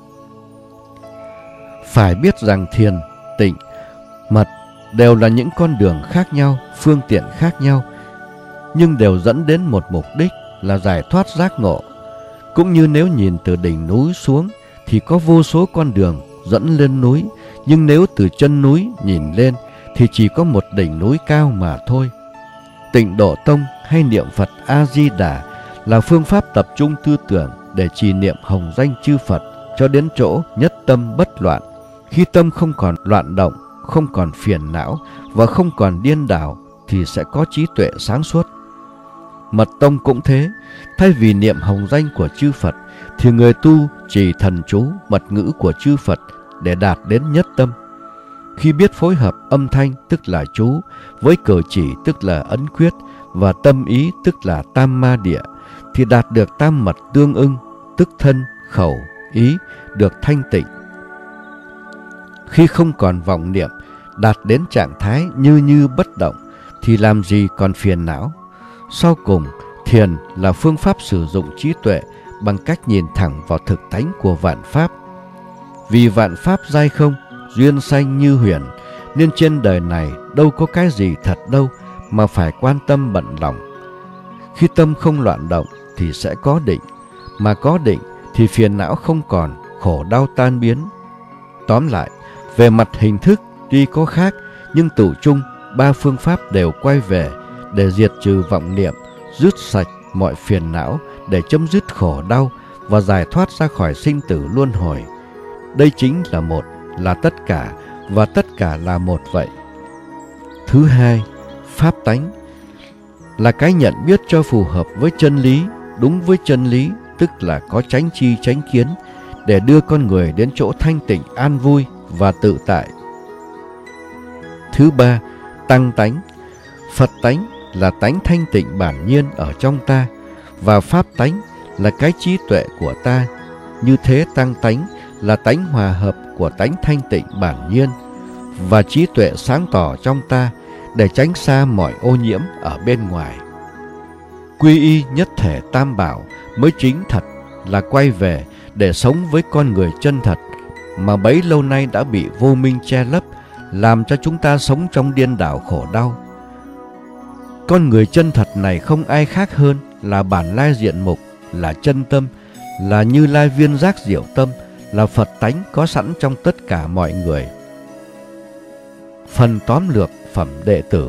Speaker 1: Phải biết rằng thiền, tịnh, mật đều là những con đường khác nhau, phương tiện khác nhau, nhưng đều dẫn đến một mục đích là giải thoát giác ngộ. Cũng như nếu nhìn từ đỉnh núi xuống thì có vô số con đường dẫn lên núi, nhưng nếu từ chân núi nhìn lên thì chỉ có một đỉnh núi cao mà thôi. Tịnh Độ Tông hay niệm Phật A-di-đà là phương pháp tập trung tư tưởng để trì niệm hồng danh chư Phật cho đến chỗ nhất tâm bất loạn. Khi tâm không còn loạn động, không còn phiền não và không còn điên đảo thì sẽ có trí tuệ sáng suốt. Mật tông cũng thế, thay vì niệm hồng danh của chư Phật thì người tu trì thần chú mật ngữ của chư Phật để đạt đến nhất tâm. Khi biết phối hợp âm thanh tức là chú với cử chỉ tức là ấn quyết và tâm ý tức là tam ma địa thì đạt được tam mật tương ưng, tức thân, khẩu, ý được thanh tịnh. Khi không còn vọng niệm, đạt đến trạng thái như bất động thì làm gì còn phiền não. Sau cùng, thiền là phương pháp sử dụng trí tuệ bằng cách nhìn thẳng vào thực tánh của vạn pháp. Vì vạn pháp giai không, duyên sanh như huyền, nên trên đời này đâu có cái gì thật đâu mà phải quan tâm bận lòng. Khi tâm không loạn động thì sẽ có định, mà có định thì phiền não không còn, khổ đau tan biến. Tóm lại, về mặt hình thức tuy có khác, nhưng tụ chung ba phương pháp đều quay về để diệt trừ vọng niệm, dứt sạch mọi phiền não để chấm dứt khổ đau và giải thoát ra khỏi sinh tử luân hồi. Đây chính là một, là tất cả, và tất cả là một vậy. Thứ hai, pháp tánh là cái nhận biết cho phù hợp với chân lý, đúng với chân lý, tức là có chánh tri chánh kiến để đưa con người đến chỗ thanh tịnh an vui và tự tại. Thứ ba, tăng tánh. Phật tánh là tánh thanh tịnh bản nhiên ở trong ta, và pháp tánh là cái trí tuệ của ta. như thế tăng tánh là tánh hòa hợp của tánh thanh tịnh bản nhiên và trí tuệ sáng tỏ trong ta để tránh xa mọi ô nhiễm ở bên ngoài. Quy y nhất thể tam bảo mới chính thật là quay về để sống với con người chân thật mà bấy lâu nay đã bị vô minh che lấp, làm cho chúng ta sống trong điên đảo khổ đau. Con người chân thật này không ai khác hơn là bản lai diện mục, là chân tâm, là Như Lai viên giác diệu tâm, là Phật tánh có sẵn trong tất cả mọi người. Phần tóm lược phẩm đệ tử.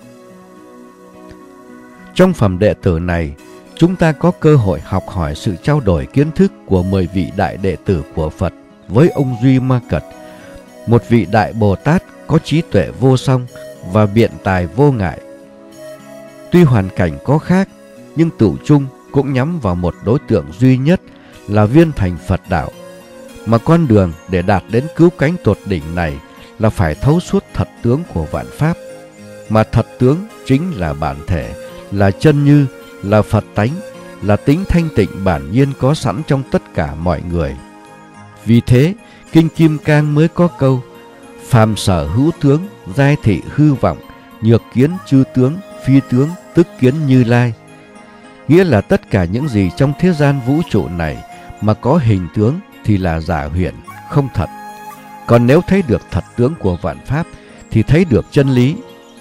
Speaker 1: Trong phẩm đệ tử này, chúng ta có cơ hội học hỏi sự trao đổi kiến thức của 10 vị đại đệ tử của Phật với ông Duy Ma Cật, một vị đại Bồ Tát có trí tuệ vô song và biện tài vô ngại. Tuy hoàn cảnh có khác, nhưng tựu chung cũng nhắm vào một đối tượng duy nhất là viên thành Phật đạo. Mà con đường để đạt đến cứu cánh tột đỉnh này là phải thấu suốt thật tướng của vạn pháp. Mà thật tướng chính là bản thể, là chân như, là Phật tánh, là tính thanh tịnh bản nhiên có sẵn trong tất cả mọi người. Vì thế, Kinh Kim Cang mới có câu: phàm sở hữu tướng, giai thị hư vọng, nhược kiến chư tướng, phi tướng, tức kiến Như Lai. Nghĩa là tất cả những gì trong thế gian vũ trụ này mà có hình tướng thì là giả huyễn, không thật. Còn nếu thấy được thật tướng của vạn pháp thì thấy được chân lý.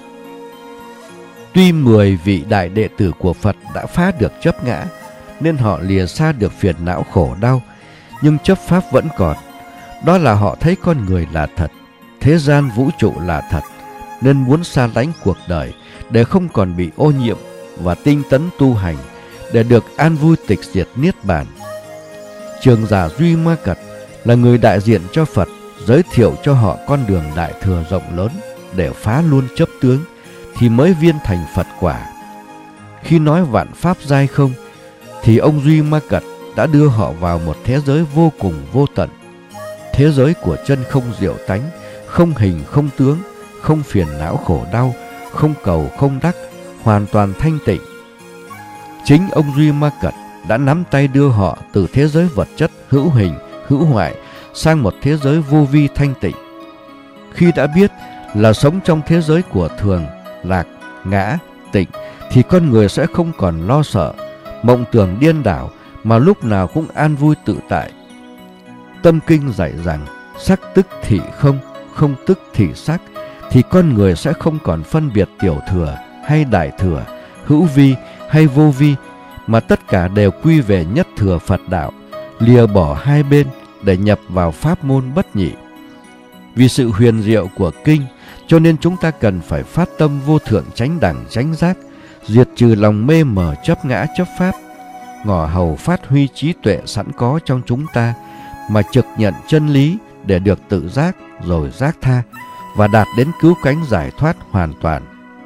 Speaker 1: Tuy 10 vị đại đệ tử của Phật đã phá được chấp ngã nên họ lìa xa được phiền não khổ đau, nhưng chấp pháp vẫn còn. Đó là họ thấy con người là thật, thế gian vũ trụ là thật, nên muốn xa lánh cuộc đời để không còn bị ô nhiễm và tinh tấn tu hành để được an vui tịch diệt niết bàn. Trường giả Duy Ma Cật là người đại diện cho Phật, giới thiệu cho họ con đường đại thừa rộng lớn để phá luôn chấp tướng thì mới viên thành Phật quả. Khi nói vạn pháp giai không thì ông Duy Ma Cật đã đưa họ vào một thế giới vô cùng vô tận, thế giới của chân không diệu tánh, không hình không tướng, không phiền não khổ đau, không cầu không đắc, hoàn toàn thanh tịnh. Chính ông Duy Ma Cật đã nắm tay đưa họ từ thế giới vật chất hữu hình, hữu hoại sang một thế giới vô vi thanh tịnh. Khi đã biết là sống trong thế giới của thường, lạc, ngã, tịnh thì con người sẽ không còn lo sợ, mộng tưởng điên đảo mà lúc nào cũng an vui tự tại. Tâm kinh dạy rằng sắc tức thị không, không tức thị sắc, thì con người sẽ không còn phân biệt tiểu thừa hay đại thừa, hữu vi hay vô vi, mà tất cả đều quy về nhất thừa Phật đạo, lìa bỏ hai bên để nhập vào pháp môn bất nhị. Vì sự huyền diệu của kinh, cho nên chúng ta cần phải phát tâm vô thượng chánh đẳng chánh giác, diệt trừ lòng mê mờ chấp ngã chấp pháp, ngỏ hầu phát huy trí tuệ sẵn có trong chúng ta, mà trực nhận chân lý để được tự giác rồi giác tha và đạt đến cứu cánh giải thoát hoàn toàn.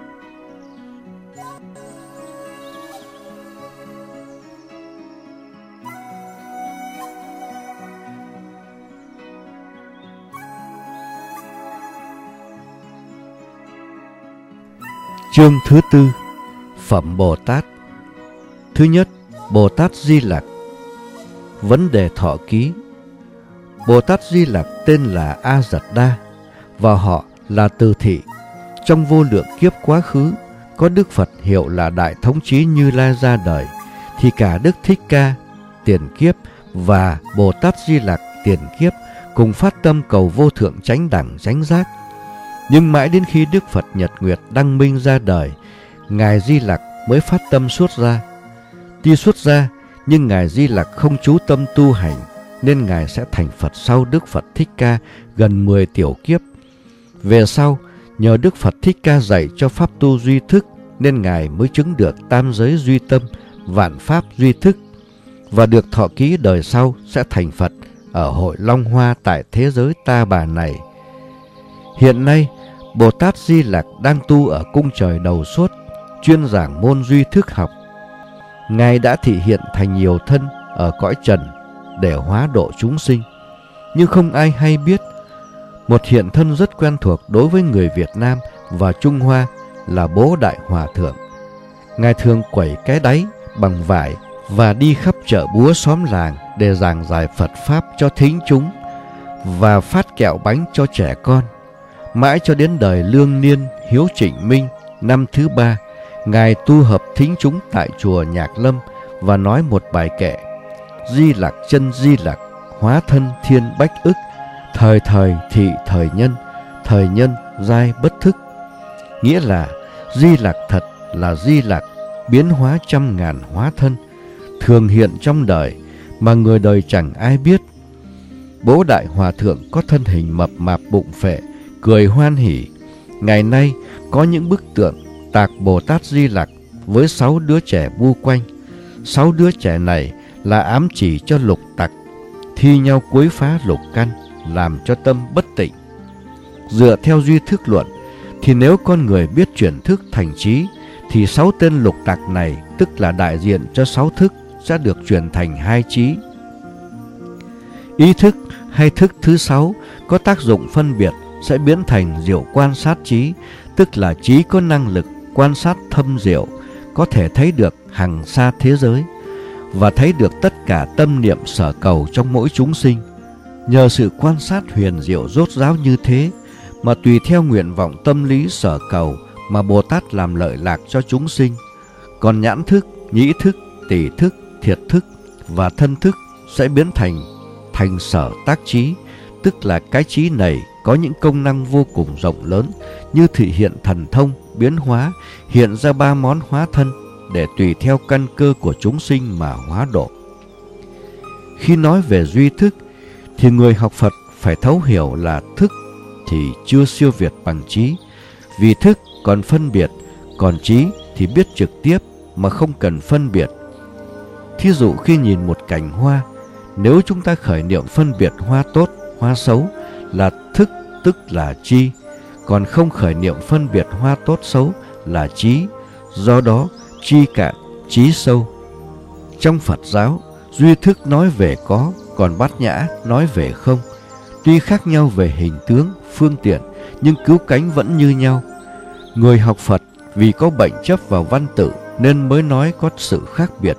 Speaker 1: Chương thứ tư, phẩm Bồ Tát. Thứ nhất, Bồ Tát Di Lặc. Vấn đề thọ ký. Bồ Tát Di Lặc tên là A Giật Đa và họ là Từ Thị. Trong vô lượng kiếp quá khứ, có Đức Phật hiệu là Đại Thống Chí Như Lai ra đời, thì cả Đức Thích Ca tiền kiếp và Bồ Tát Di Lặc tiền kiếp cùng phát tâm cầu vô thượng chánh đẳng chánh giác. Nhưng mãi đến khi Đức Phật Nhật Nguyệt Đăng Minh ra đời, Ngài Di Lặc mới phát tâm xuất gia. Tuy xuất gia, nhưng Ngài Di Lặc không chú tâm tu hành, nên Ngài sẽ thành Phật sau Đức Phật Thích Ca gần 10 tiểu kiếp. Về sau, nhờ Đức Phật Thích Ca dạy cho pháp tu duy thức, nên Ngài mới chứng được tam giới duy tâm, vạn pháp duy thức, và được thọ ký đời sau sẽ thành Phật ở hội Long Hoa tại thế giới Ta Bà này. Hiện nay, Bồ Tát Di Lặc đang tu ở cung trời Đầu Suốt, chuyên giảng môn duy thức học. Ngài đã thị hiện thành nhiều thân ở cõi trần để hóa độ chúng sinh, nhưng không ai hay biết. Một hiện thân rất quen thuộc đối với người Việt Nam và Trung Hoa là Bố Đại Hòa Thượng. Ngài thường quẩy cái đáy bằng vải và đi khắp chợ búa xóm làng để giảng giải Phật Pháp cho thính chúng và phát kẹo bánh cho trẻ con. Mãi cho đến đời Lương Niên Hiếu Trịnh Minh năm thứ 3, Ngài tu hợp thính chúng tại chùa Nhạc Lâm và nói một bài kệ: Di Lặc chân Di Lặc, hóa thân thiên bách ức, thời thời thị thời nhân giai bất thức. Nghĩa là Di Lặc thật là Di Lặc, biến hóa trăm ngàn hóa thân, thường hiện trong đời mà người đời chẳng ai biết. Bố Đại Hòa Thượng có thân hình mập mạp bụng phệ, cười hoan hỉ. Ngày nay có những bức tượng tạc Bồ Tát Di Lặc với 6 đứa trẻ bu quanh. 6 đứa trẻ này là ám chỉ cho lục tặc, thi nhau quấy phá lục căn, làm cho tâm bất tịnh. Dựa theo duy thức luận, thì nếu con người biết chuyển thức thành trí, thì 6 tên lục tặc này, tức là đại diện cho 6 thức, sẽ được chuyển thành 2 trí. Ý thức hay thức thứ 6 có tác dụng phân biệt, sẽ biến thành diệu quan sát trí, tức là trí có năng lực quan sát thâm diệu, có thể thấy được hằng xa thế giới và thấy được tất cả tâm niệm sở cầu trong mỗi chúng sinh. Nhờ sự quan sát huyền diệu rốt ráo như thế mà tùy theo nguyện vọng tâm lý sở cầu mà Bồ Tát làm lợi lạc cho chúng sinh. Còn nhãn thức, nhĩ thức, tỷ thức, thiệt thức và thân thức sẽ biến thành sở tác trí, tức là cái trí này có những công năng vô cùng rộng lớn, như thị hiện thần thông, biến hóa, hiện ra 3 món hóa thân để tùy theo căn cơ của chúng sinh mà hóa độ. Khi nói về duy thức, thì người học Phật phải thấu hiểu là thức thì chưa siêu việt bằng trí, vì thức còn phân biệt, còn trí thì biết trực tiếp mà không cần phân biệt. Thí dụ khi nhìn một cành hoa, nếu chúng ta khởi niệm phân biệt hoa tốt, hoa xấu là thức, tức là tri, còn không khởi niệm phân biệt hoa tốt xấu là trí. Do đó tri cạn, trí sâu. Trong Phật giáo, duy thức nói về có, còn bát nhã nói về không. Tuy khác nhau về hình tướng, phương tiện, nhưng cứu cánh vẫn như nhau. Người học Phật vì có bệnh chấp vào văn tự nên mới nói có sự khác biệt.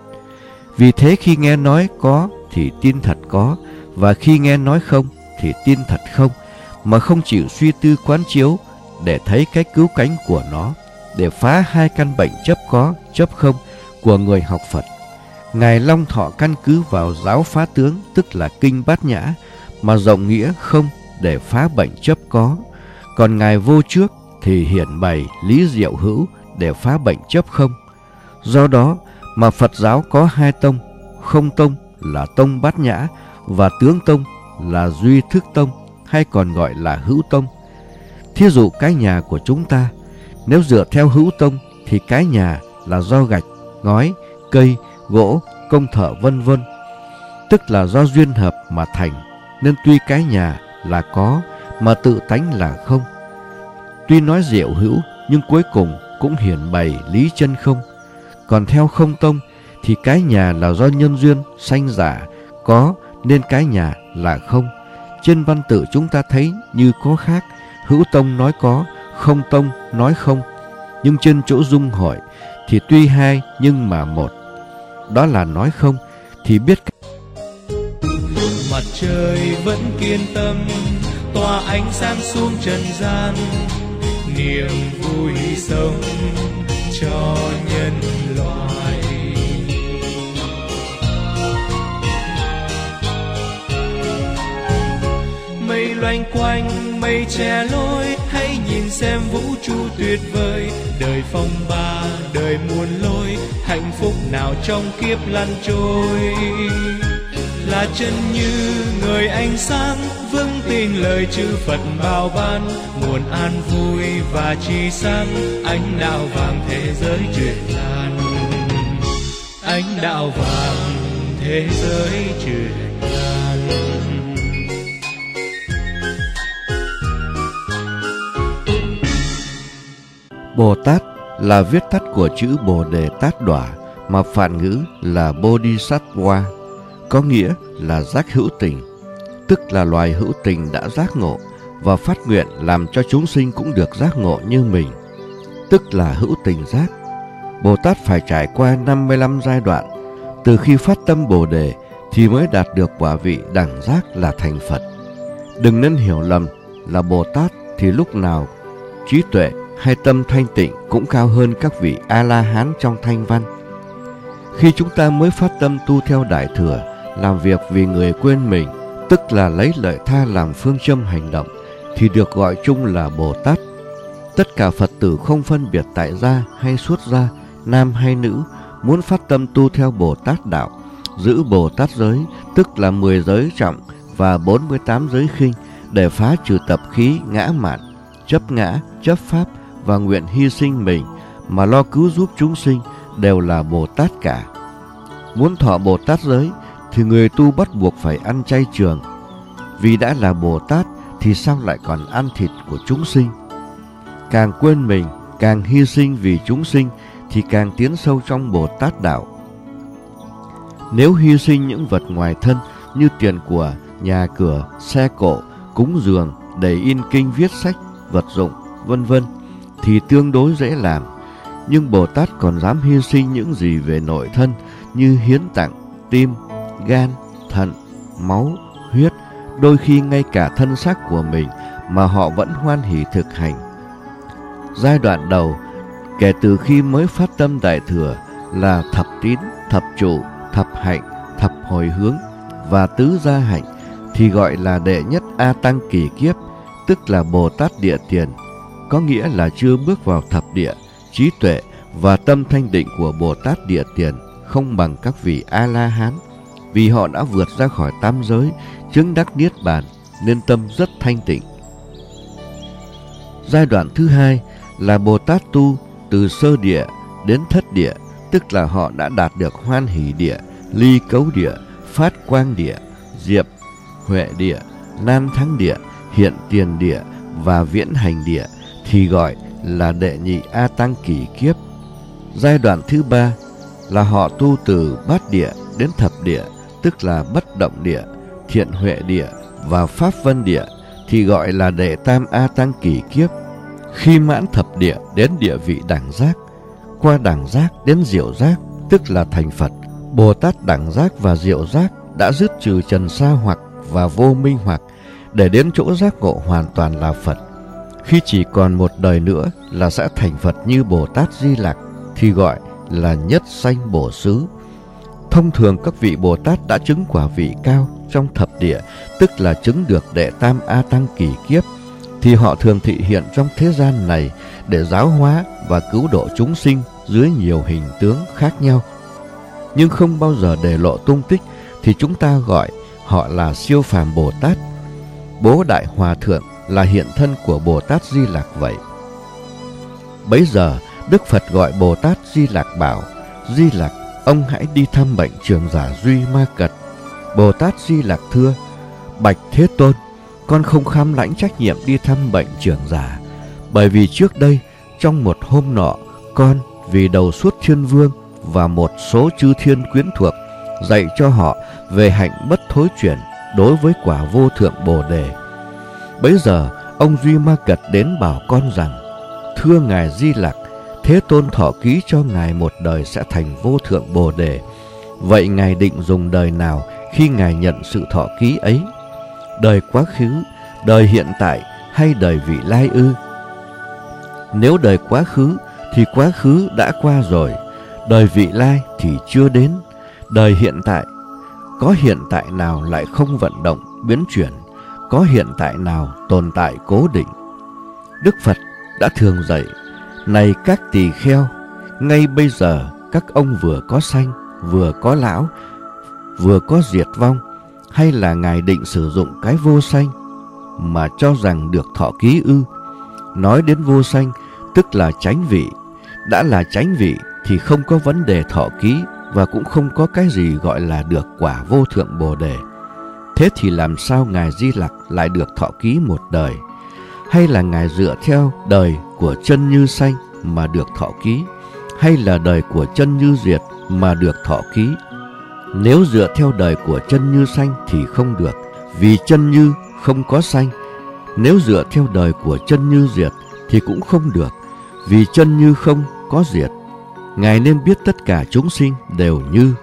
Speaker 1: Vì thế khi nghe nói có thì tin thật có, và khi nghe nói không thì tin thật không, mà không chịu suy tư quán chiếu để thấy cái cứu cánh của nó, để phá 2 căn bệnh chấp có, chấp không của người học Phật. Ngài Long Thọ căn cứ vào giáo phá tướng, tức là kinh Bát Nhã, mà rộng nghĩa không để phá bệnh chấp có. Còn Ngài Vô Trước thì hiển bày lý diệu hữu để phá bệnh chấp không. Do đó mà Phật giáo có 2 tông: không tông là tông Bát Nhã và tướng tông là duy thức tông, hay còn gọi là hữu tông. Thí dụ cái nhà của chúng ta, nếu dựa theo hữu tông thì cái nhà là do gạch, ngói, cây, gỗ, công thợ vân vân, tức là do duyên hợp mà thành, nên tuy cái nhà là có mà tự tánh là không. Tuy nói diệu hữu nhưng cuối cùng cũng hiển bày lý chân không. Còn theo không tông thì cái nhà là do nhân duyên sanh giả có, nên cái nhà là không. Trên văn tự chúng ta thấy như có khác, hữu tông nói có, không tông nói không, nhưng trên chỗ dung hội thì tuy 2 nhưng mà 1. Đó là nói không thì biết
Speaker 2: mặt trời vẫn kiên tâm tỏa ánh sáng xuống trần gian, niềm vui sống cho nhân loại. Mây loanh quanh, mây che lối, hãy nhìn xem vũ trụ tuyệt vời. Đời phong ba, đời muôn lối, hạnh phúc nào trong kiếp lăn trôi. Là chân như người ánh sáng, vững tin lời chư Phật bao ban. Nguồn an vui và tri sáng, ánh đạo vàng thế giới truyền lan. Ánh đạo vàng thế giới truyền lan.
Speaker 1: Bồ Tát là viết tắt của chữ Bồ Đề Tát Đọa, mà phạn ngữ là Bodhisattva, có nghĩa là giác hữu tình, tức là loài hữu tình đã giác ngộ và phát nguyện làm cho chúng sinh cũng được giác ngộ như mình, tức là hữu tình giác. Bồ Tát phải trải qua 55 giai đoạn, từ khi phát tâm Bồ Đề thì mới đạt được quả vị đẳng giác là thành Phật. Đừng nên hiểu lầm là Bồ Tát thì lúc nào trí tuệ hay tâm thanh tịnh cũng cao hơn các vị A-la-hán trong thanh văn. Khi chúng ta mới phát tâm tu theo Đại Thừa, làm việc vì người quên mình, tức là lấy lợi tha làm phương châm hành động, thì được gọi chung là Bồ Tát. Tất cả Phật tử không phân biệt tại gia hay xuất gia, nam hay nữ, muốn phát tâm tu theo Bồ Tát đạo, giữ Bồ Tát giới, tức là 10 giới trọng và 48 giới khinh, để phá trừ tập khí ngã mạn, chấp ngã, chấp pháp và nguyện hy sinh mình mà lo cứu giúp chúng sinh, đều là Bồ Tát cả. Muốn thọ Bồ Tát giới thì người tu bắt buộc phải ăn chay trường. Vì đã là Bồ Tát thì sao lại còn ăn thịt của chúng sinh? Càng quên mình, càng hy sinh vì chúng sinh thì càng tiến sâu trong Bồ Tát đạo. Nếu hy sinh những vật ngoài thân như tiền của, nhà cửa, xe cộ, cúng dường để in kinh viết sách, vật dụng, vân vân thì tương đối dễ làm. Nhưng Bồ Tát còn dám hy sinh những gì về nội thân như hiến tặng tim, gan, thận, máu, huyết, đôi khi ngay cả thân xác của mình mà họ vẫn hoan hỉ thực hành. Giai đoạn đầu, kể từ khi mới phát tâm Đại Thừa là thập tín, thập trụ, thập hạnh, thập hồi hướng và tứ gia hạnh thì gọi là đệ nhất A Tăng kỳ kiếp, tức là Bồ Tát địa tiền, có nghĩa là chưa bước vào thập địa. Trí tuệ và tâm thanh định của Bồ Tát địa tiền không bằng các vị A-la-hán, vì họ đã vượt ra khỏi tam giới, chứng đắc niết bàn nên tâm rất thanh tịnh. Giai đoạn thứ hai là Bồ Tát tu từ sơ địa đến thất địa, tức là họ đã đạt được hoan hỷ địa, ly cấu địa, phát quang địa, diệm, huệ địa, nam thắng địa, hiện tiền địa và viễn hành địa, thì gọi là đệ nhị A Tăng kỳ kiếp. Giai đoạn thứ ba là họ tu từ bát địa đến thập địa, tức là bất động địa, thiện huệ địa và pháp vân địa, thì gọi là đệ tam A Tăng kỳ kiếp. Khi mãn thập địa đến địa vị đẳng giác, qua đẳng giác đến diệu giác, tức là thành Phật. Bồ Tát đẳng giác và diệu giác đã dứt trừ trần sa hoặc và vô minh hoặc, để đến chỗ giác ngộ hoàn toàn là Phật. Khi chỉ còn một đời nữa là sẽ thành Phật như Bồ Tát Di Lặc, thì gọi là nhất sanh bổ xứ. Thông thường các vị Bồ Tát đã chứng quả vị cao trong thập địa, tức là chứng được đệ tam A Tăng kỳ kiếp, thì họ thường thị hiện trong thế gian này để giáo hóa và cứu độ chúng sinh dưới nhiều hình tướng khác nhau, nhưng không bao giờ để lộ tung tích, thì chúng ta gọi họ là siêu phàm Bồ Tát. Bố Đại Hòa Thượng là hiện thân của Bồ Tát Di Lặc vậy. Bấy giờ Đức Phật gọi Bồ Tát Di Lặc bảo: Di Lặc, ông hãy đi thăm bệnh trường giả Duy Ma Cật. Bồ Tát Di Lặc thưa: Bạch Thế Tôn, con không kham lãnh trách nhiệm đi thăm bệnh trưởng giả, bởi vì trước đây trong một hôm nọ, con vì đầu suốt thiên vương và một số chư thiên quyến thuộc dạy cho họ về hạnh bất thối chuyển đối với quả vô thượng Bồ Đề. Bấy giờ ông Duy Ma Cật đến bảo con rằng: Thưa ngài Di Lặc, Thế Tôn thọ ký cho ngài một đời sẽ thành vô thượng Bồ Đề. Vậy ngài định dùng đời nào khi ngài nhận sự thọ ký ấy? Đời quá khứ, đời hiện tại hay đời vị lai ư? Nếu đời quá khứ thì quá khứ đã qua rồi, đời vị lai thì chưa đến. Đời hiện tại, có hiện tại nào lại không vận động, biến chuyển? Có hiện tại nào tồn tại cố định? Đức Phật đã thường dạy: Này các tỳ kheo, ngay bây giờ các ông vừa có sanh, vừa có lão, vừa có diệt vong, hay là ngài định sử dụng cái vô sanh mà cho rằng được thọ ký ư? Nói đến vô sanh tức là chánh vị. Đã là chánh vị thì không có vấn đề thọ ký, và cũng không có cái gì gọi là được quả vô thượng Bồ Đề. Thế thì làm sao ngài Di Lặc lại được thọ ký một đời? Hay là ngài dựa theo đời của chân như sanh mà được thọ ký, hay là đời của chân như diệt mà được thọ ký? Nếu dựa theo đời của chân như sanh thì không được, vì chân như không có sanh. Nếu dựa theo đời của chân như diệt thì cũng không được, vì chân như không có diệt. Ngài nên biết tất cả chúng sinh đều như,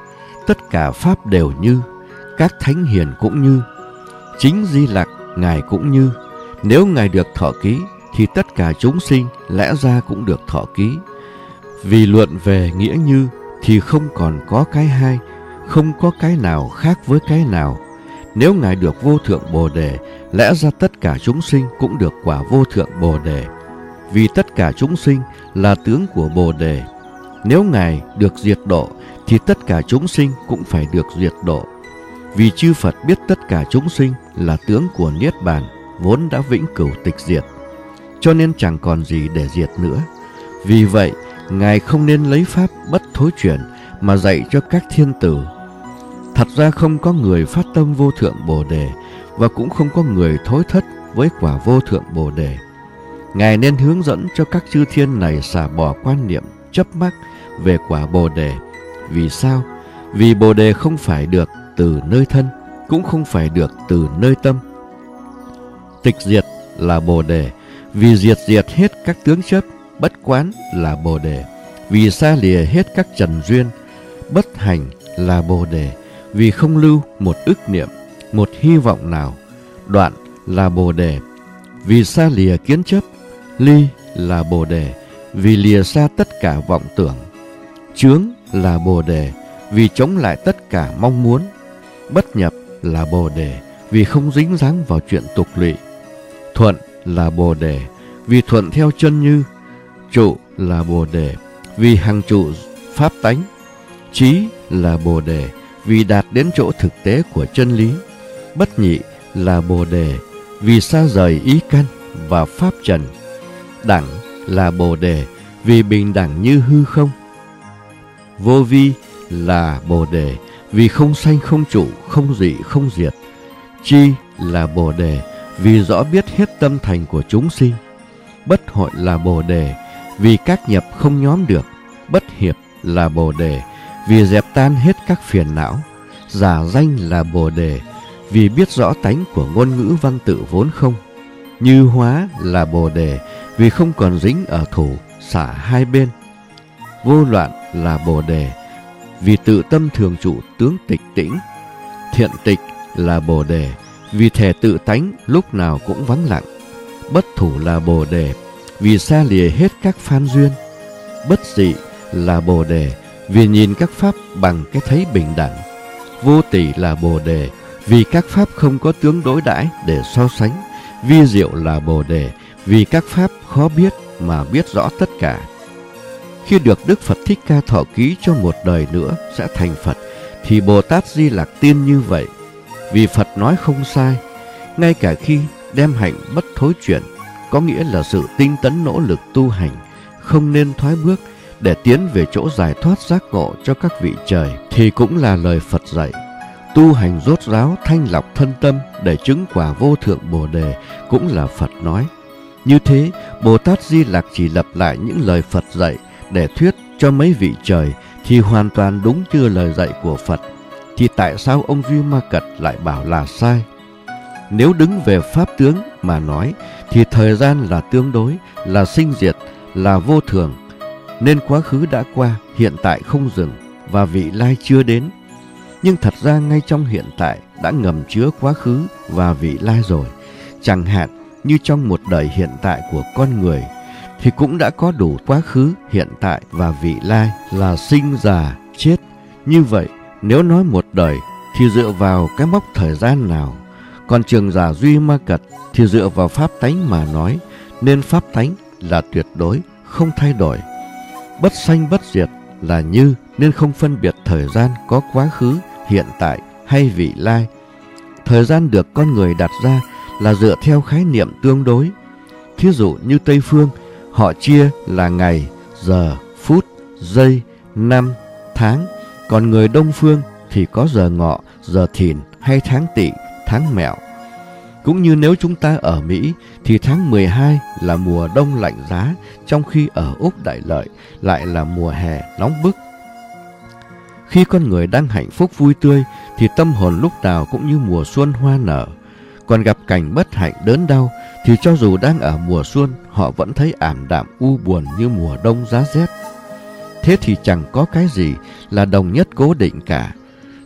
Speaker 1: tất cả pháp đều như, các thánh hiền cũng như, chính Di Lặc Ngài cũng như. Nếu Ngài được thọ ký thì tất cả chúng sinh lẽ ra cũng được thọ ký. Vì luận về nghĩa như thì không còn có cái hai, không có cái nào khác với cái nào. Nếu Ngài được vô thượng Bồ Đề, lẽ ra tất cả chúng sinh cũng được quả vô thượng Bồ Đề. Vì tất cả chúng sinh là tướng của Bồ Đề. Nếu Ngài được diệt độ thì tất cả chúng sinh cũng phải được diệt độ. Vì chư Phật biết tất cả chúng sinh là tướng của Niết Bàn, vốn đã vĩnh cửu tịch diệt, cho nên chẳng còn gì để diệt nữa. Vì vậy, Ngài không nên lấy pháp bất thối chuyển mà dạy cho các thiên tử. Thật ra không có người phát tâm vô thượng Bồ Đề, và cũng không có người thối thất với quả vô thượng Bồ Đề. Ngài nên hướng dẫn cho các chư thiên này xả bỏ quan niệm chấp mắc về quả Bồ Đề. Vì sao? Vì Bồ Đề không phải được từ nơi thân, cũng không phải được từ nơi tâm. Tịch diệt là Bồ Đề, vì diệt hết các tướng chấp. Bất quán là Bồ Đề, vì xa lìa hết các trần duyên. Bất hành là Bồ Đề, vì không lưu một ức niệm, một hy vọng nào. Đoạn là Bồ Đề, vì xa lìa kiến chấp. Ly là Bồ Đề, vì lìa xa tất cả vọng tưởng. Chướng là Bồ Đề, vì chống lại tất cả mong muốn. Bất nhập là Bồ Đề, vì không dính dáng vào chuyện tục lụy. Thuận là Bồ Đề, vì thuận theo chân như. Trụ là Bồ Đề, vì hằng trụ pháp tánh. Trí là Bồ Đề, vì đạt đến chỗ thực tế của chân lý. Bất nhị là Bồ Đề, vì xa rời ý căn và pháp trần. Đẳng là Bồ Đề, vì bình đẳng như hư không. Vô vi là Bồ Đề, vì không sanh không trụ, không dị không diệt. Chi là Bồ Đề, vì rõ biết hết tâm thành của chúng sinh. Bất hội là Bồ Đề, vì các nhập không nhóm được. Bất hiệp là Bồ Đề, vì dẹp tan hết các phiền não. Giả danh là Bồ Đề, vì biết rõ tánh của ngôn ngữ văn tự vốn không. Như hóa là Bồ Đề, vì không còn dính ở thủ xả hai bên. Vô loạn là Bồ Đề, vì tự tâm thường trụ tướng tịch tĩnh. Thiện tịch là Bồ Đề, vì thể tự tánh lúc nào cũng vắng lặng. Bất thủ là Bồ Đề, vì xa lìa hết các phan duyên. Bất dị là Bồ Đề, vì nhìn các pháp bằng cái thấy bình đẳng. Vô tỷ là Bồ Đề, vì các pháp không có tướng đối đãi để so sánh. Vi diệu là Bồ Đề, vì các pháp khó biết mà biết rõ tất cả. Khi được Đức Phật Thích Ca thọ ký cho một đời nữa sẽ thành Phật, thì Bồ Tát Di Lặc tin như vậy. Vì Phật nói không sai, ngay cả khi đem hạnh bất thối chuyển, có nghĩa là sự tinh tấn nỗ lực tu hành, không nên thoái bước để tiến về chỗ giải thoát giác ngộ cho các vị trời, thì cũng là lời Phật dạy. Tu hành rốt ráo thanh lọc thân tâm để chứng quả vô thượng Bồ Đề cũng là Phật nói. Như thế, Bồ Tát Di Lặc chỉ lặp lại những lời Phật dạy để thuyết cho mấy vị trời thì hoàn toàn đúng như lời dạy của Phật. Thì tại sao ông Duy Ma Cật lại bảo là sai? Nếu đứng về pháp tướng mà nói thì thời gian là tương đối, là sinh diệt, là vô thường, nên quá khứ đã qua, hiện tại không dừng và vị lai chưa đến. Nhưng thật ra ngay trong hiện tại đã ngầm chứa quá khứ và vị lai rồi. Chẳng hạn như trong một đời hiện tại của con người thì cũng đã có đủ quá khứ, hiện tại và vị lai là sinh, già, chết. Như vậy, nếu nói một đời thì dựa vào cái mốc thời gian nào? Còn Trường Giả Duy Ma Cật thì dựa vào pháp tánh mà nói, nên pháp tánh là tuyệt đối, không thay đổi. Bất sanh bất diệt là như, nên không phân biệt thời gian có quá khứ, hiện tại hay vị lai. Thời gian được con người đặt ra là dựa theo khái niệm tương đối. Thí dụ như Tây Phương, họ chia là ngày, giờ, phút, giây, năm, tháng. Còn người Đông Phương thì có giờ ngọ, giờ thìn hay tháng tỵ, tháng mẹo. Cũng như nếu chúng ta ở Mỹ thì tháng 12 là mùa đông lạnh giá, trong khi ở Úc Đại Lợi lại là mùa hè nóng bức. Khi con người đang hạnh phúc vui tươi thì tâm hồn lúc nào cũng như mùa xuân hoa nở. Còn gặp cảnh bất hạnh đớn đau thì cho dù đang ở mùa xuân, họ vẫn thấy ảm đạm u buồn như mùa đông giá rét. Thế thì chẳng có cái gì là đồng nhất cố định cả.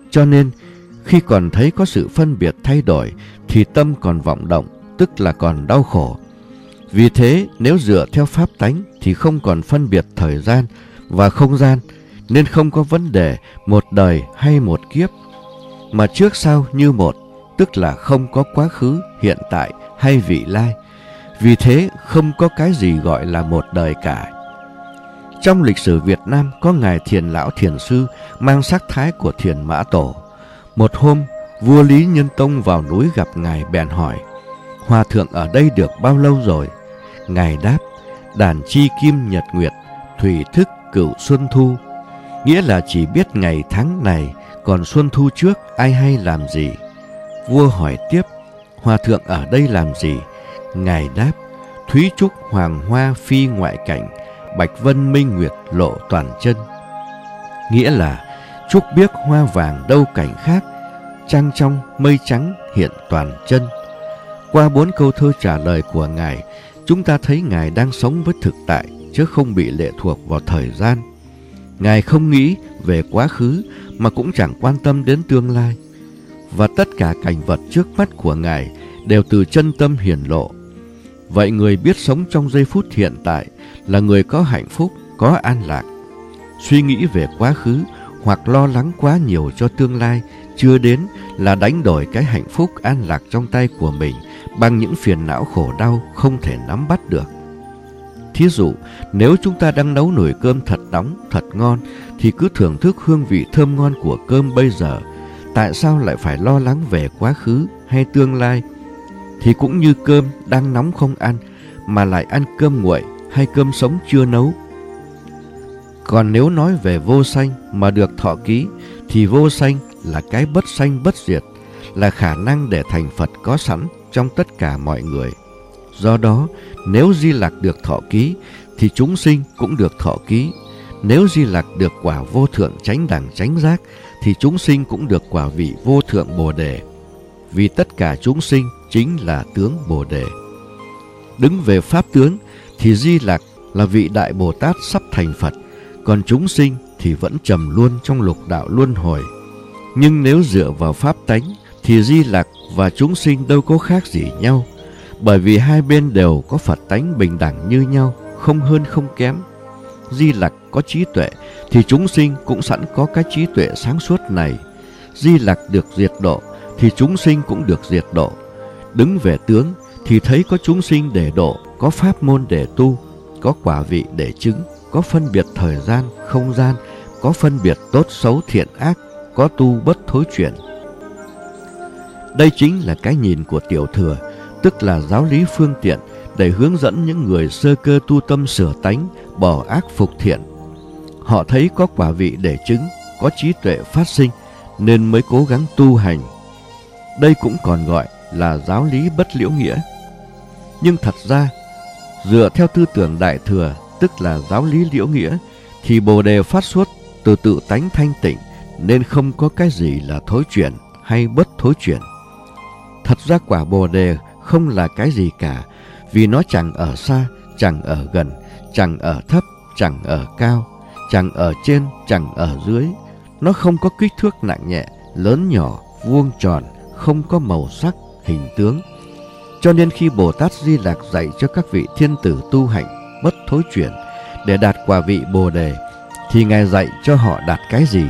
Speaker 1: Cho nên khi còn thấy có sự phân biệt thay đổi thì tâm còn vọng động, tức là còn đau khổ. Vì thế nếu dựa theo pháp tánh thì không còn phân biệt thời gian và không gian, nên không có vấn đề một đời hay một kiếp, mà trước sau như một, tức là không có quá khứ, hiện tại hay vị lai. Vì thế không có cái gì gọi là một đời cả. Trong lịch sử Việt Nam có ngài Thiền Lão Thiền Sư mang sắc thái của Thiền Mã Tổ. Một hôm, vua Lý Nhân Tông vào núi gặp ngài bèn hỏi: Hòa thượng ở đây được bao lâu rồi? Ngài đáp: đàn chi kim nhật nguyệt, thủy thức cửu xuân thu. Nghĩa là chỉ biết ngày tháng này, còn xuân thu trước ai hay làm gì. Vua hỏi tiếp: Hòa thượng ở đây làm gì? Ngài đáp: thúy trúc hoàng hoa phi ngoại cảnh, bạch vân minh nguyệt lộ toàn chân. Nghĩa là trúc biếc hoa vàng đâu cảnh khác, trăng trong mây trắng hiện toàn chân. Qua 4 câu thơ trả lời của ngài, chúng ta thấy ngài đang sống với thực tại, chứ không bị lệ thuộc vào thời gian. Ngài không nghĩ về quá khứ, mà cũng chẳng quan tâm đến tương lai. Và tất cả cảnh vật trước mắt của ngài đều từ chân tâm hiển lộ. Vậy người biết sống trong giây phút hiện tại là người có hạnh phúc, có an lạc. Suy nghĩ về quá khứ hoặc lo lắng quá nhiều cho tương lai chưa đến là đánh đổi cái hạnh phúc an lạc trong tay của mình bằng những phiền não khổ đau không thể nắm bắt được. Thí dụ, nếu chúng ta đang nấu nồi cơm thật nóng, thật ngon thì cứ thưởng thức hương vị thơm ngon của cơm bây giờ. Tại sao lại phải lo lắng về quá khứ hay tương lai? Thì cũng như cơm đang nóng không ăn, mà lại ăn cơm nguội hay cơm sống chưa nấu. Còn nếu nói về vô sanh mà được thọ ký, thì vô sanh là cái bất sanh bất diệt, là khả năng để thành Phật có sẵn trong tất cả mọi người. Do đó, nếu Di Lặc được thọ ký, thì chúng sinh cũng được thọ ký. Nếu Di Lặc được quả vô thượng chánh đẳng chánh giác, thì chúng sinh cũng được quả vị vô thượng Bồ Đề. Vì tất cả chúng sinh chính là tướng Bồ Đề. Đứng về pháp tướng thì Di Lặc là vị Đại Bồ Tát sắp thành Phật, còn chúng sinh thì vẫn trầm luân trong lục đạo luân hồi. Nhưng nếu dựa vào pháp tánh thì Di Lặc và chúng sinh đâu có khác gì nhau, bởi vì hai bên đều có Phật tánh bình đẳng như nhau, không hơn không kém. Di Lặc có trí tuệ thì chúng sinh cũng sẵn có cái trí tuệ sáng suốt này. Di Lặc được diệt độ thì chúng sinh cũng được diệt độ. Đứng về tướng thì thấy có chúng sinh để độ, có pháp môn để tu, có quả vị để chứng, có phân biệt thời gian, không gian, có phân biệt tốt xấu thiện ác, có tu bất thối chuyển. Đây chính là cái nhìn của Tiểu Thừa, tức là giáo lý phương tiện để hướng dẫn những người sơ cơ tu tâm sửa tánh, bỏ ác phục thiện. Họ thấy có quả vị để chứng, có trí tuệ phát sinh, nên mới cố gắng tu hành. Đây cũng còn gọi là giáo lý bất liễu nghĩa. Nhưng thật ra, dựa theo tư tưởng Đại Thừa, tức là giáo lý liễu nghĩa, thì Bồ Đề phát xuất từ tự tánh thanh tịnh, nên không có cái gì là thối chuyển hay bất thối chuyển. Thật ra quả Bồ Đề không là cái gì cả, vì nó chẳng ở xa, chẳng ở gần, chẳng ở thấp, chẳng ở cao, chẳng ở trên, chẳng ở dưới. Nó không có kích thước nặng nhẹ, lớn nhỏ, vuông tròn, không có màu sắc, hình tướng. Cho nên khi Bồ Tát Di Lặc dạy cho các vị thiên tử tu hạnh bất thối chuyển để đạt quả vị Bồ Đề, thì Ngài dạy cho họ đạt cái gì?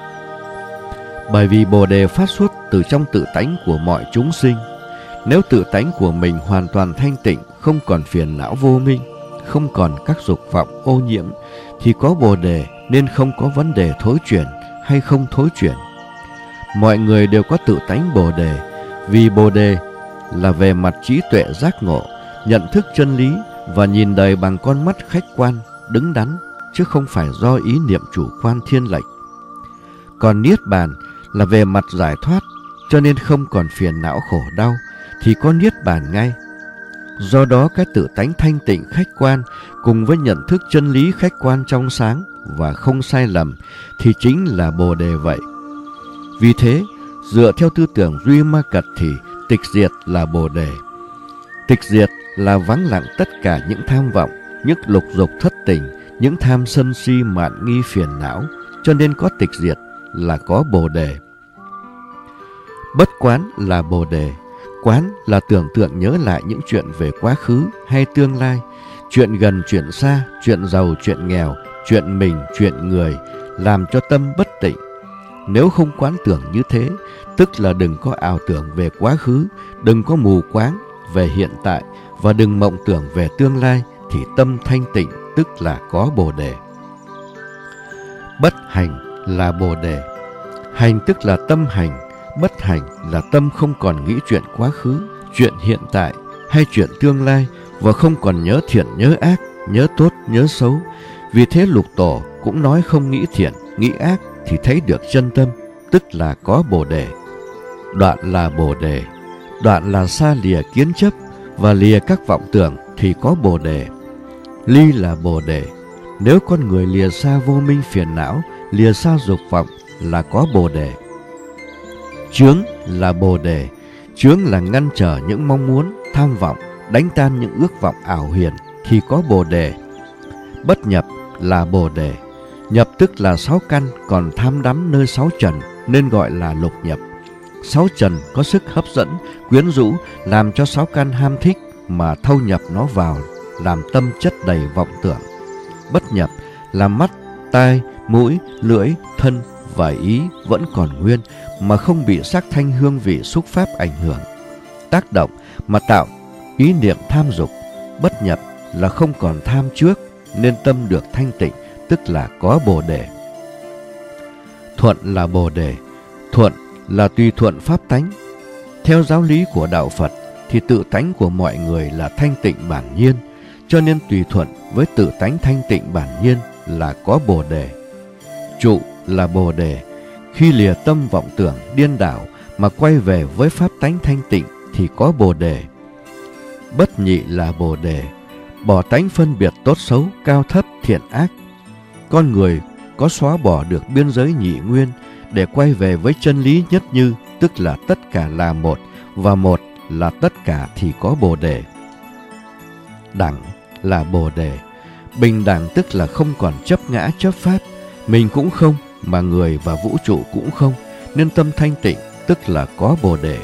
Speaker 1: Bởi vì Bồ Đề phát xuất từ trong tự tánh của mọi chúng sinh. Nếu tự tánh của mình hoàn toàn thanh tịnh, không còn phiền não vô minh, không còn các dục vọng ô nhiễm, thì có Bồ Đề nên không có vấn đề thối chuyển hay không thối chuyển. Mọi người đều có tự tánh Bồ Đề, vì Bồ Đề là về mặt trí tuệ giác ngộ, nhận thức chân lý và nhìn đời bằng con mắt khách quan, đứng đắn, chứ không phải do ý niệm chủ quan thiên lệch. Còn Niết Bàn là về mặt giải thoát, cho nên không còn phiền não khổ đau, thì có Niết Bàn ngay. Do đó cái tự tánh thanh tịnh khách quan cùng với nhận thức chân lý khách quan trong sáng và không sai lầm thì chính là Bồ Đề vậy. Vì thế, dựa theo tư tưởng Duy Ma Cật thì tịch diệt là Bồ Đề. Tịch diệt là vắng lặng tất cả những tham vọng, những lục dục thất tình, những tham sân si mạn nghi phiền não, cho nên có tịch diệt là có Bồ Đề. Bất quán là Bồ Đề. Quán là tưởng tượng nhớ lại những chuyện về quá khứ hay tương lai, chuyện gần chuyện xa, chuyện giàu chuyện nghèo, chuyện mình chuyện người, làm cho tâm bất tịnh. Nếu không quán tưởng như thế, tức là đừng có ảo tưởng về quá khứ, đừng có mù quáng về hiện tại và đừng mộng tưởng về tương lai, thì tâm thanh tịnh tức là có Bồ Đề. Bất hành là Bồ Đề. Hành tức là tâm hành, bất hành là tâm không còn nghĩ chuyện quá khứ, chuyện hiện tại hay chuyện tương lai và không còn nhớ thiện nhớ ác, nhớ tốt nhớ xấu. Vì thế Lục Tổ cũng nói không nghĩ thiện, nghĩ ác thì thấy được chân tâm, tức là có Bồ Đề. Đoạn là Bồ Đề. Đoạn là xa lìa kiến chấp và lìa các vọng tưởng thì có Bồ Đề. Ly là Bồ Đề. Nếu con người lìa xa vô minh phiền não, lìa xa dục vọng là có Bồ Đề. Chướng là Bồ Đề. Chướng là ngăn trở những mong muốn, tham vọng, đánh tan những ước vọng ảo huyền thì có Bồ Đề. Bất nhập là Bồ Đề. Nhập tức là 6 căn còn tham đắm nơi 6 trần nên gọi là lục nhập. 6 trần có sức hấp dẫn, quyến rũ làm cho 6 căn ham thích mà thâu nhập nó vào, làm tâm chất đầy vọng tưởng. Bất nhập là mắt, tai, mũi, lưỡi, thân và ý vẫn còn nguyên mà không bị sắc thanh hương vị xúc pháp ảnh hưởng, tác động mà tạo ý niệm tham dục. Bất nhập là không còn tham trước nên tâm được thanh tịnh, tức là có Bồ Đề. Thuận là Bồ Đề. Thuận là tùy thuận pháp tánh. Theo giáo lý của đạo Phật thì tự tánh của mọi người là thanh tịnh bản nhiên, cho nên tùy thuận với tự tánh thanh tịnh bản nhiên là có Bồ Đề. Trụ là Bồ Đề. Khi lìa tâm vọng tưởng điên đảo mà quay về với pháp tánh thanh tịnh thì có Bồ Đề. Bất nhị là Bồ Đề. Bỏ tánh phân biệt tốt xấu, cao thấp, thiện ác. Con người có xóa bỏ được biên giới nhị nguyên để quay về với chân lý nhất như, tức là tất cả là một và một là tất cả thì có Bồ Đề. Đẳng là Bồ Đề. Bình đẳng tức là không còn chấp ngã chấp pháp, mình cũng không mà người và vũ trụ cũng không, nên tâm thanh tịnh tức là có Bồ Đề.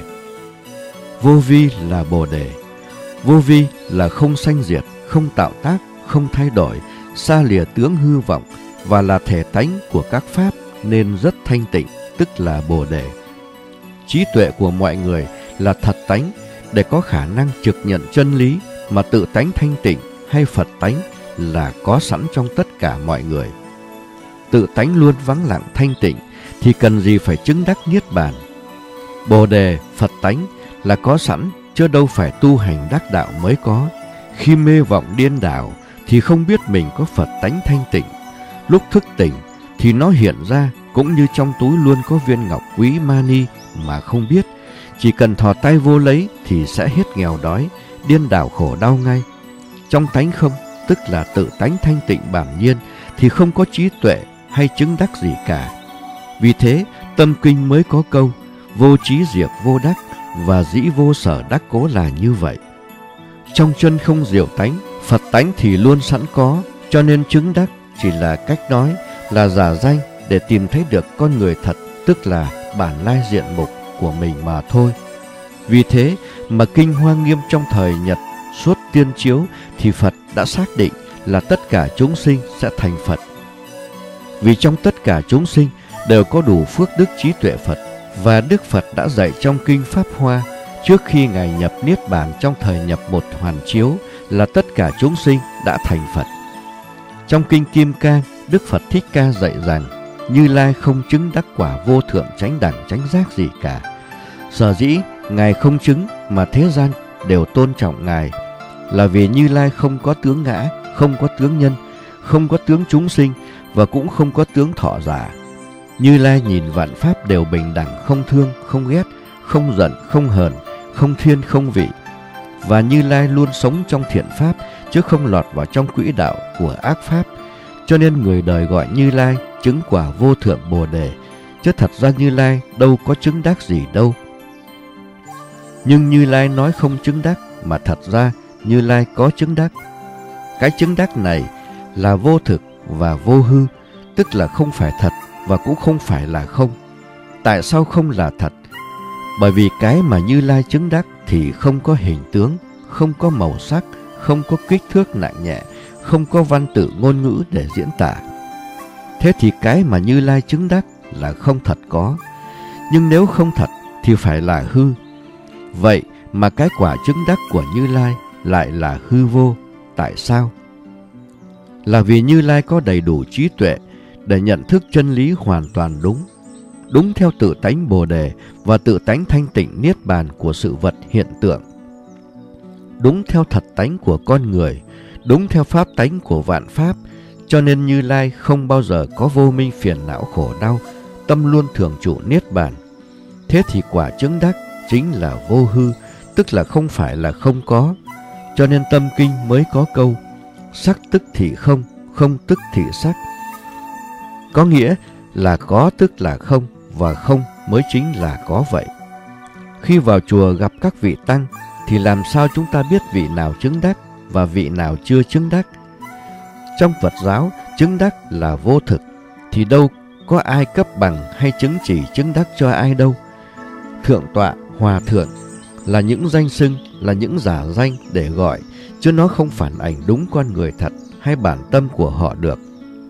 Speaker 1: Vô vi là Bồ Đề. Vô vi là không sanh diệt, không tạo tác, không thay đổi, xa lìa tướng hư vọng và là thể tánh của các pháp nên rất thanh tịnh, tức là Bồ Đề. Trí tuệ của mọi người là thật tánh để có khả năng trực nhận chân lý, mà tự tánh thanh tịnh hay Phật tánh là có sẵn trong tất cả mọi người. Tự tánh luôn vắng lặng thanh tịnh thì cần gì phải chứng đắc niết bàn. Bồ Đề, Phật tánh là có sẵn chứ đâu phải tu hành đắc đạo mới có. Khi mê vọng điên đảo thì không biết mình có Phật tánh thanh tịnh. Lúc thức tỉnh thì nó hiện ra, cũng như trong túi luôn có viên ngọc quý mani mà không biết. Chỉ cần thò tay vô lấy thì sẽ hết nghèo đói, điên đảo khổ đau ngay. Trong tánh không, tức là tự tánh thanh tịnh bản nhiên, thì không có trí tuệ hay chứng đắc gì cả. Vì thế tâm kinh mới có câu vô trí diệt vô đắc và dĩ vô sở đắc cố là như vậy. Trong chân không diệu tánh, Phật tánh thì luôn sẵn có, cho nên chứng đắc chỉ là cách nói, là giả danh để tìm thấy được con người thật, tức là bản lai diện mục của mình mà thôi. Vì thế mà Kinh Hoa Nghiêm trong thời Nhật suốt tiên chiếu thì Phật đã xác định là tất cả chúng sinh sẽ thành Phật. Vì trong tất cả chúng sinh đều có đủ phước đức trí tuệ Phật, và Đức Phật đã dạy trong Kinh Pháp Hoa trước khi Ngài nhập Niết Bàn trong thời nhập một hoàn chiếu là tất cả chúng sinh đã thành Phật. Trong Kinh Kim Cang, Đức Phật Thích Ca dạy rằng Như Lai không chứng đắc quả vô thượng chánh đẳng chánh giác gì cả. Sở dĩ Ngài không chứng mà thế gian đều tôn trọng Ngài là vì Như Lai không có tướng ngã, không có tướng nhân, không có tướng chúng sinh và cũng không có tướng thọ giả. Như Lai nhìn vạn pháp đều bình đẳng, không thương, không ghét, không giận, không hờn, không thiên, không vị. Và Như Lai luôn sống trong thiện pháp chứ không lọt vào trong quỹ đạo của ác pháp. Cho nên người đời gọi Như Lai chứng quả vô thượng Bồ Đề, chứ thật ra Như Lai đâu có chứng đắc gì đâu. Nhưng Như Lai nói không chứng đắc, mà thật ra Như Lai có chứng đắc. Cái chứng đắc này là vô thực và vô hư, tức là không phải thật và cũng không phải là không. Tại sao không là thật? Bởi vì cái mà Như Lai chứng đắc thì không có hình tướng, không có màu sắc, không có kích thước nặng nhẹ, không có văn tự ngôn ngữ để diễn tả. Thế thì cái mà Như Lai chứng đắc là không thật có. Nhưng nếu không thật thì phải là hư. Vậy mà cái quả chứng đắc của Như Lai lại là hư vô. Tại sao? Là vì Như Lai có đầy đủ trí tuệ để nhận thức chân lý hoàn toàn đúng. Đúng theo tự tánh Bồ Đề và tự tánh thanh tịnh niết bàn của sự vật hiện tượng. Đúng theo thật tánh của con người, đúng theo pháp tánh của vạn pháp, cho nên Như Lai không bao giờ có vô minh phiền não khổ đau, tâm luôn thường trụ niết bàn. Thế thì quả chứng đắc chính là vô hư, tức là không phải là không có. Cho nên tâm kinh mới có câu sắc tức thì không, không tức thì sắc. Có nghĩa là có tức là không, và không mới chính là có vậy. Khi vào chùa gặp các vị tăng thì làm sao chúng ta biết vị nào chứng đắc và vị nào chưa chứng đắc? Trong Phật giáo, chứng đắc là vô thực, thì đâu có ai cấp bằng hay chứng chỉ chứng đắc cho ai đâu. Thượng tọa, hòa thượng là những danh xưng, là những giả danh để gọi, chứ nó không phản ảnh đúng con người thật hay bản tâm của họ được.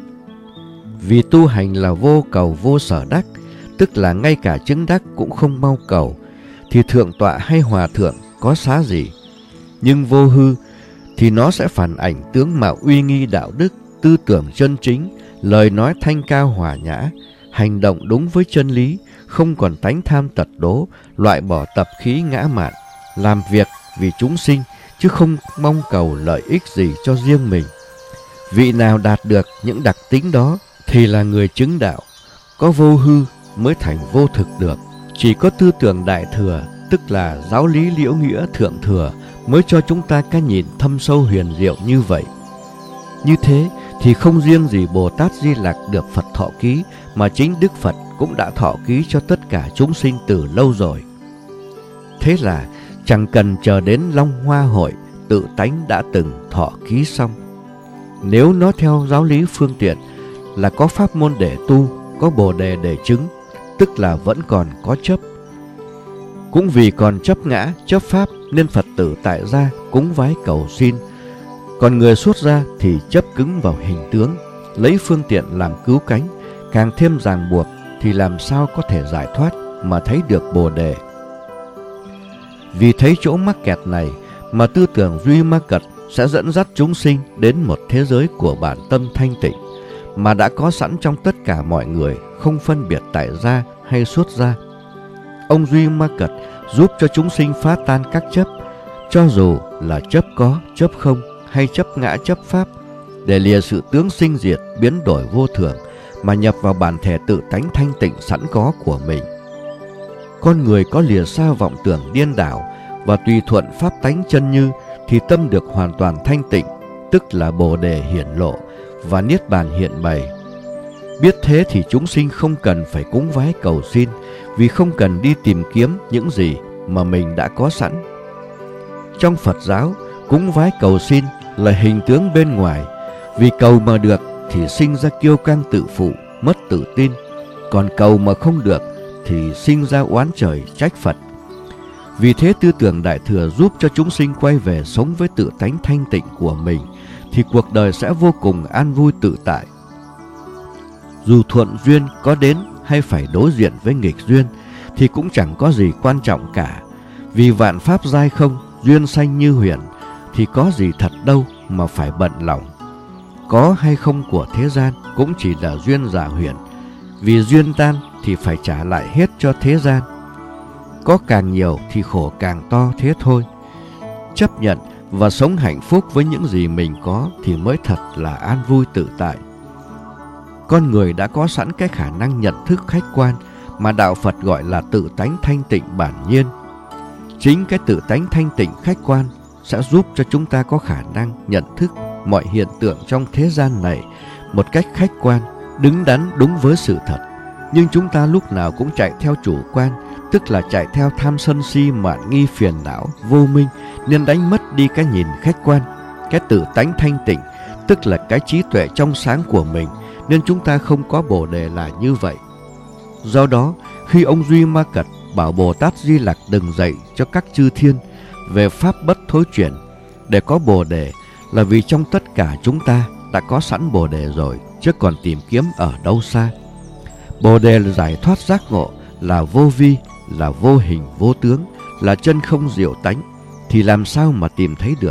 Speaker 1: Vì tu hành là vô cầu vô sở đắc, tức là ngay cả chứng đắc cũng không mau cầu, thì thượng tọa hay hòa thượng có xá gì. Nhưng vô hư thì nó sẽ phản ảnh tướng mạo uy nghi đạo đức, tư tưởng chân chính, lời nói thanh cao hòa nhã, hành động đúng với chân lý, không còn tánh tham tật đố, loại bỏ tập khí ngã mạn, làm việc vì chúng sinh chứ không mong cầu lợi ích gì cho riêng mình. Vị nào đạt được những đặc tính đó thì là người chứng đạo. Có vô hư mới thành vô thực được. Chỉ có tư tưởng đại thừa, tức là giáo lý liễu nghĩa thượng thừa, mới cho chúng ta cái nhìn thâm sâu huyền diệu như vậy. Như thế thì không riêng gì Bồ Tát Di Lặc được Phật thọ ký, mà chính Đức Phật cũng đã thọ ký cho tất cả chúng sinh từ lâu rồi. Thế là chẳng cần chờ đến Long Hoa Hội, tự tánh đã từng thọ ký xong. Nếu nó theo giáo lý phương tiện là có pháp môn để tu, có Bồ Đề để chứng, tức là vẫn còn có chấp. Cũng vì còn chấp ngã, chấp pháp nên Phật tử tại gia cúng vái cầu xin. Còn người xuất gia thì chấp cứng vào hình tướng, lấy phương tiện làm cứu cánh, càng thêm ràng buộc thì làm sao có thể giải thoát mà thấy được Bồ Đề. Vì thấy chỗ mắc kẹt này mà tư tưởng duy ma cật sẽ dẫn dắt chúng sinh đến một thế giới của bản tâm thanh tịnh mà đã có sẵn trong tất cả mọi người, không phân biệt tại gia hay xuất gia. Ông duy ma cật giúp cho chúng sinh phá tan các chấp, cho dù là chấp có, chấp không hay chấp ngã chấp pháp, để lìa sự tướng sinh diệt biến đổi vô thường mà nhập vào bản thể tự tánh thanh tịnh sẵn có của mình. Con người có lìa xa vọng tưởng điên đảo và tùy thuận pháp tánh chân như thì tâm được hoàn toàn thanh tịnh, tức là Bồ Đề hiển lộ và niết bàn hiện bày. Biết thế thì chúng sinh không cần phải cúng vái cầu xin, vì không cần đi tìm kiếm những gì mà mình đã có sẵn. Trong Phật giáo, cúng vái cầu xin là hình tướng bên ngoài, vì cầu mà được thì sinh ra kiêu căng tự phụ, mất tự tin, còn cầu mà không được thì sinh ra oán trời trách Phật. Vì thế tư tưởng đại thừa giúp cho chúng sinh quay về sống với tự tánh thanh tịnh của mình, thì cuộc đời sẽ vô cùng an vui tự tại. Dù thuận duyên có đến hay phải đối diện với nghịch duyên thì cũng chẳng có gì quan trọng cả, vì vạn pháp giai không, duyên sanh như huyền, thì có gì thật đâu mà phải bận lòng. Có hay không của thế gian cũng chỉ là duyên giả huyền, vì duyên tan thì phải trả lại hết cho thế gian. Có càng nhiều thì khổ càng to thế thôi. Chấp nhận và sống hạnh phúc với những gì mình có thì mới thật là an vui tự tại. Con người đã có sẵn cái khả năng nhận thức khách quan mà Đạo Phật gọi là tự tánh thanh tịnh bản nhiên. Chính cái tự tánh thanh tịnh khách quan sẽ giúp cho chúng ta có khả năng nhận thức mọi hiện tượng trong thế gian này một cách khách quan, đứng đắn đúng với sự thật. Nhưng chúng ta lúc nào cũng chạy theo chủ quan, tức là chạy theo tham sân si mạn nghi phiền não vô minh, nên đánh mất đi cái nhìn khách quan, cái tự tánh thanh tịnh, tức là cái trí tuệ trong sáng của mình, nên chúng ta không có Bồ Đề là như vậy. Do đó, khi ông Duy Ma Cật bảo Bồ Tát Di Lặc đừng dạy cho các chư thiên về pháp bất thối chuyển để có Bồ Đề, là vì trong tất cả chúng ta đã có sẵn Bồ Đề rồi, chứ còn tìm kiếm ở đâu xa. Bồ Đề là giải thoát giác ngộ, là vô vi, là vô hình vô tướng, là chân không diệu tánh, thì làm sao mà tìm thấy được?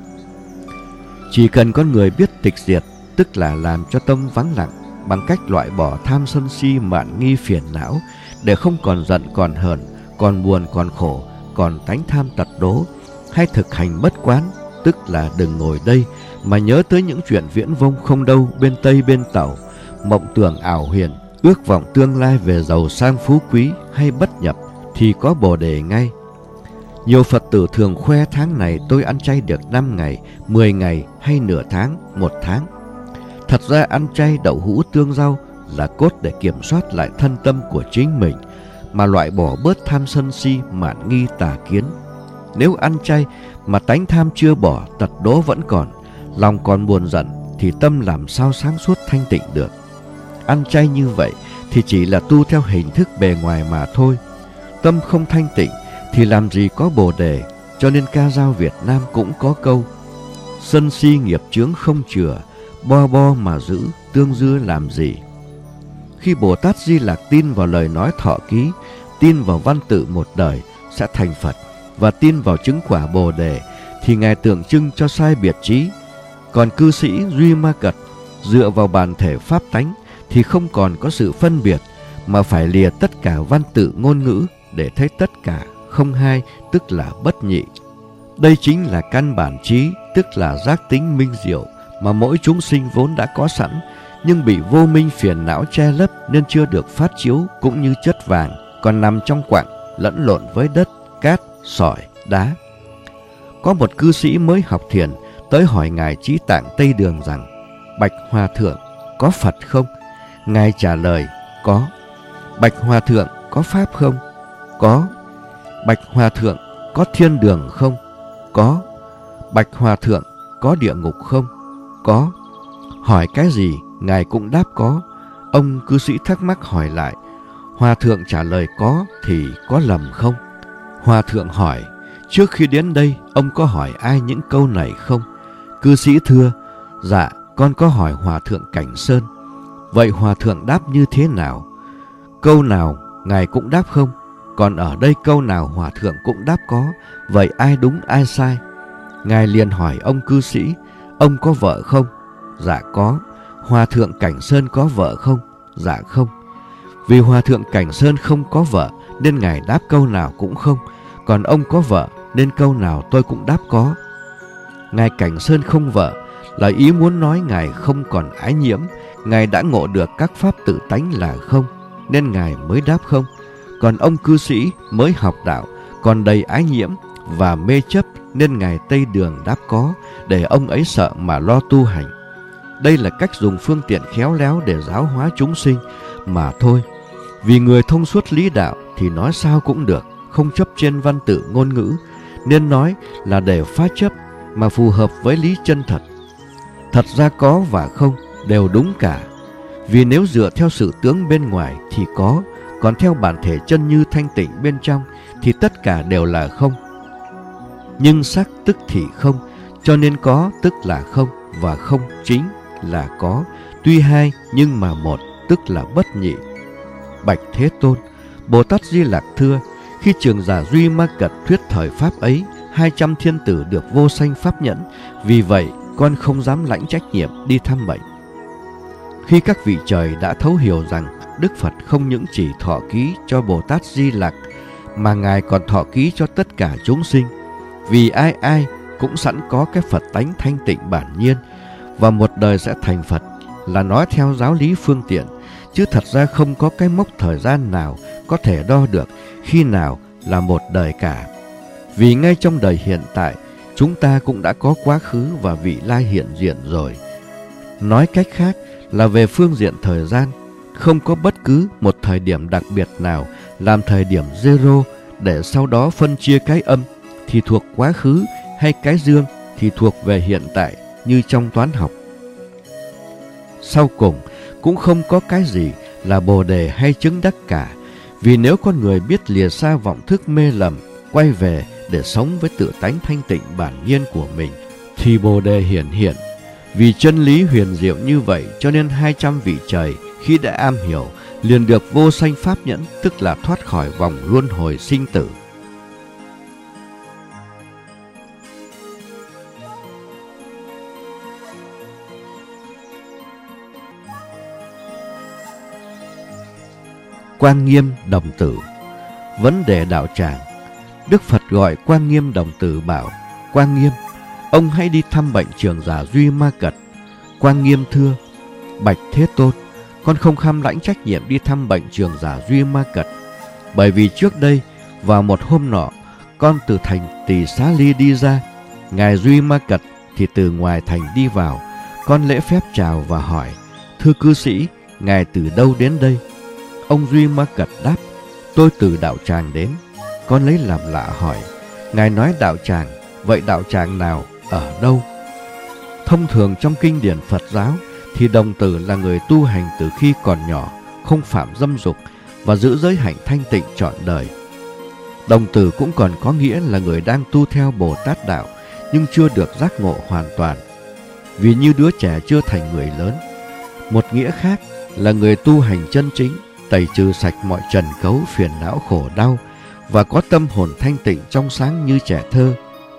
Speaker 1: Chỉ cần con người biết tịch diệt, tức là làm cho tâm vắng lặng, bằng cách loại bỏ tham sân si mạn nghi phiền não, để không còn giận còn hờn, còn buồn còn khổ, còn tánh tham tật đố, hay thực hành bất quán, tức là đừng ngồi đây mà nhớ tới những chuyện viễn vông không đâu bên Tây bên Tàu, mộng tưởng ảo huyền, ước vọng tương lai về giàu sang phú quý hay bất nhập, thì có Bồ Đề ngay. Nhiều Phật tử thường khoe tháng này tôi ăn chay được 5 ngày, 10 ngày hay nửa tháng, 1 tháng. Thật ra ăn chay đậu hũ tương rau là cốt để kiểm soát lại thân tâm của chính mình, mà loại bỏ bớt tham sân si mạn nghi tà kiến. Nếu ăn chay mà tánh tham chưa bỏ, tật đố vẫn còn, lòng còn buồn giận, thì tâm làm sao sáng suốt thanh tịnh được. Ăn chay như vậy thì chỉ là tu theo hình thức bề ngoài mà thôi. Tâm không thanh tịnh thì làm gì có Bồ Đề. Cho nên ca dao Việt Nam cũng có câu: sân si nghiệp chướng không chừa, bo bo mà giữ, tương dưa làm gì. Khi Bồ Tát Di Lặc tin vào lời nói thọ ký, tin vào văn tự một đời sẽ thành Phật, và tin vào chứng quả Bồ Đề, thì Ngài tượng trưng cho sai biệt trí. Còn cư sĩ Duy Ma Cật dựa vào bản thể pháp tánh thì không còn có sự phân biệt, mà phải lìa tất cả văn tự ngôn ngữ để thấy tất cả không hai, tức là bất nhị. Đây chính là căn bản trí, tức là giác tính minh diệu mà mỗi chúng sinh vốn đã có sẵn, nhưng bị vô minh phiền não che lấp nên chưa được phát chiếu, cũng như chất vàng còn nằm trong quặng lẫn lộn với đất, cát, sỏi, đá. Có một cư sĩ mới học thiền tới hỏi Ngài Trí Tạng Tây Đường rằng: bạch Hòa Thượng, có Phật không? Ngài trả lời: có. Bạch Hòa Thượng, có Pháp không? Có. Bạch Hòa Thượng, có thiên đường không? Có. Bạch Hòa Thượng, có địa ngục không? Có. Hỏi cái gì Ngài cũng đáp có. Ông cư sĩ thắc mắc hỏi lại: Hòa Thượng trả lời có thì có lầm không? Hòa Thượng hỏi: trước khi đến đây ông có hỏi ai những câu này không? Cư sĩ thưa: dạ, con có hỏi Hòa Thượng Cảnh Sơn. Vậy Hòa Thượng đáp như thế nào? Câu nào Ngài cũng đáp không? Còn ở đây câu nào Hòa Thượng cũng đáp có. Vậy ai đúng ai sai? Ngài liền hỏi ông cư sĩ: ông có vợ không? Dạ có. Hòa Thượng Cảnh Sơn có vợ không? Dạ không. Vì Hòa Thượng Cảnh Sơn không có vợ nên Ngài đáp câu nào cũng không. Còn ông có vợ nên câu nào tôi cũng đáp có. Ngài Cảnh Sơn không vợ là ý muốn nói Ngài không còn ái nhiễm, Ngài đã ngộ được các pháp tự tánh là không, nên Ngài mới đáp không. Còn ông cư sĩ mới học đạo, còn đầy ái nhiễm và mê chấp, nên Ngài Tây Đường đáp có, để ông ấy sợ mà lo tu hành. Đây là cách dùng phương tiện khéo léo để giáo hóa chúng sinh mà thôi. Vì người thông suốt lý đạo thì nói sao cũng được, không chấp trên văn tự ngôn ngữ, nên nói là để phá chấp mà phù hợp với lý chân thật. Thật ra có và không đều đúng cả. Vì nếu dựa theo sự tướng bên ngoài thì có, còn theo bản thể chân như thanh tịnh bên trong thì tất cả đều là không. Nhưng sắc tức thì không, cho nên có tức là không, và không chính là có, tuy hai nhưng mà một, tức là bất nhị. Bạch Thế Tôn, Bồ Tát Di Lặc thưa: khi Trường Giả Duy Ma Cật thuyết thời pháp ấy, 200 thiên tử được vô sanh pháp nhẫn. Vì vậy con không dám lãnh trách nhiệm đi thăm bệnh. Khi các vị trời đã thấu hiểu rằng Đức Phật không những chỉ thọ ký cho Bồ Tát Di Lặc, mà Ngài còn thọ ký cho tất cả chúng sinh. Vì ai ai cũng sẵn có cái Phật tánh thanh tịnh bản nhiên, và một đời sẽ thành Phật, là nói theo giáo lý phương tiện, chứ thật ra không có cái mốc thời gian nào có thể đo được khi nào là một đời cả. Vì ngay trong đời hiện tại, chúng ta cũng đã có quá khứ và vị lai hiện diện rồi. Nói cách khác là về phương diện thời gian, không có bất cứ một thời điểm đặc biệt nào làm thời điểm zero để sau đó phân chia cái âm thì thuộc quá khứ, hay cái dương thì thuộc về hiện tại như trong toán học. Sau cùng cũng không có cái gì là Bồ Đề hay chứng đắc cả, Vì nếu con người biết lìa xa vọng thức mê lầm, quay về để sống với tự tánh thanh tịnh bản nhiên của mình, thì Bồ Đề hiển hiện. Vì chân lý huyền diệu như vậy, cho nên 200 vị trời khi đã am hiểu liền được vô sanh pháp nhẫn, tức là thoát khỏi vòng luân hồi sinh tử. Quang Nghiêm Đồng Tử. Vấn đề đạo tràng. Đức Phật gọi Quang Nghiêm Đồng Tử bảo: Quang Nghiêm, ông hãy đi thăm bệnh trưởng giả Duy Ma Cật. Quang Nghiêm thưa: Bạch Thế Tôn, con không kham lãnh trách nhiệm đi thăm bệnh trưởng giả Duy Ma Cật, bởi vì trước đây vào một hôm nọ, con từ thành Tỳ Xá Ly đi ra, ngài Duy Ma Cật thì từ ngoài thành đi vào. Con lễ phép chào và hỏi: Thưa cư sĩ, ngài từ đâu đến đây? Ông Duy Ma Cật đáp: Tôi từ đạo tràng đến. Con lấy làm lạ hỏi: Ngài nói đạo tràng, vậy đạo tràng nào, ở đâu? Thông thường trong kinh điển Phật giáo thì đồng tử là người tu hành từ khi còn nhỏ, không phạm dâm dục và giữ giới hạnh thanh tịnh trọn đời. Đồng tử cũng còn có nghĩa là người đang tu theo Bồ Tát đạo nhưng chưa được giác ngộ hoàn toàn, vì như đứa trẻ chưa thành người lớn. Một nghĩa khác là người tu hành chân chính, tẩy trừ sạch mọi trần cấu phiền não khổ đau và có tâm hồn thanh tịnh trong sáng như trẻ thơ.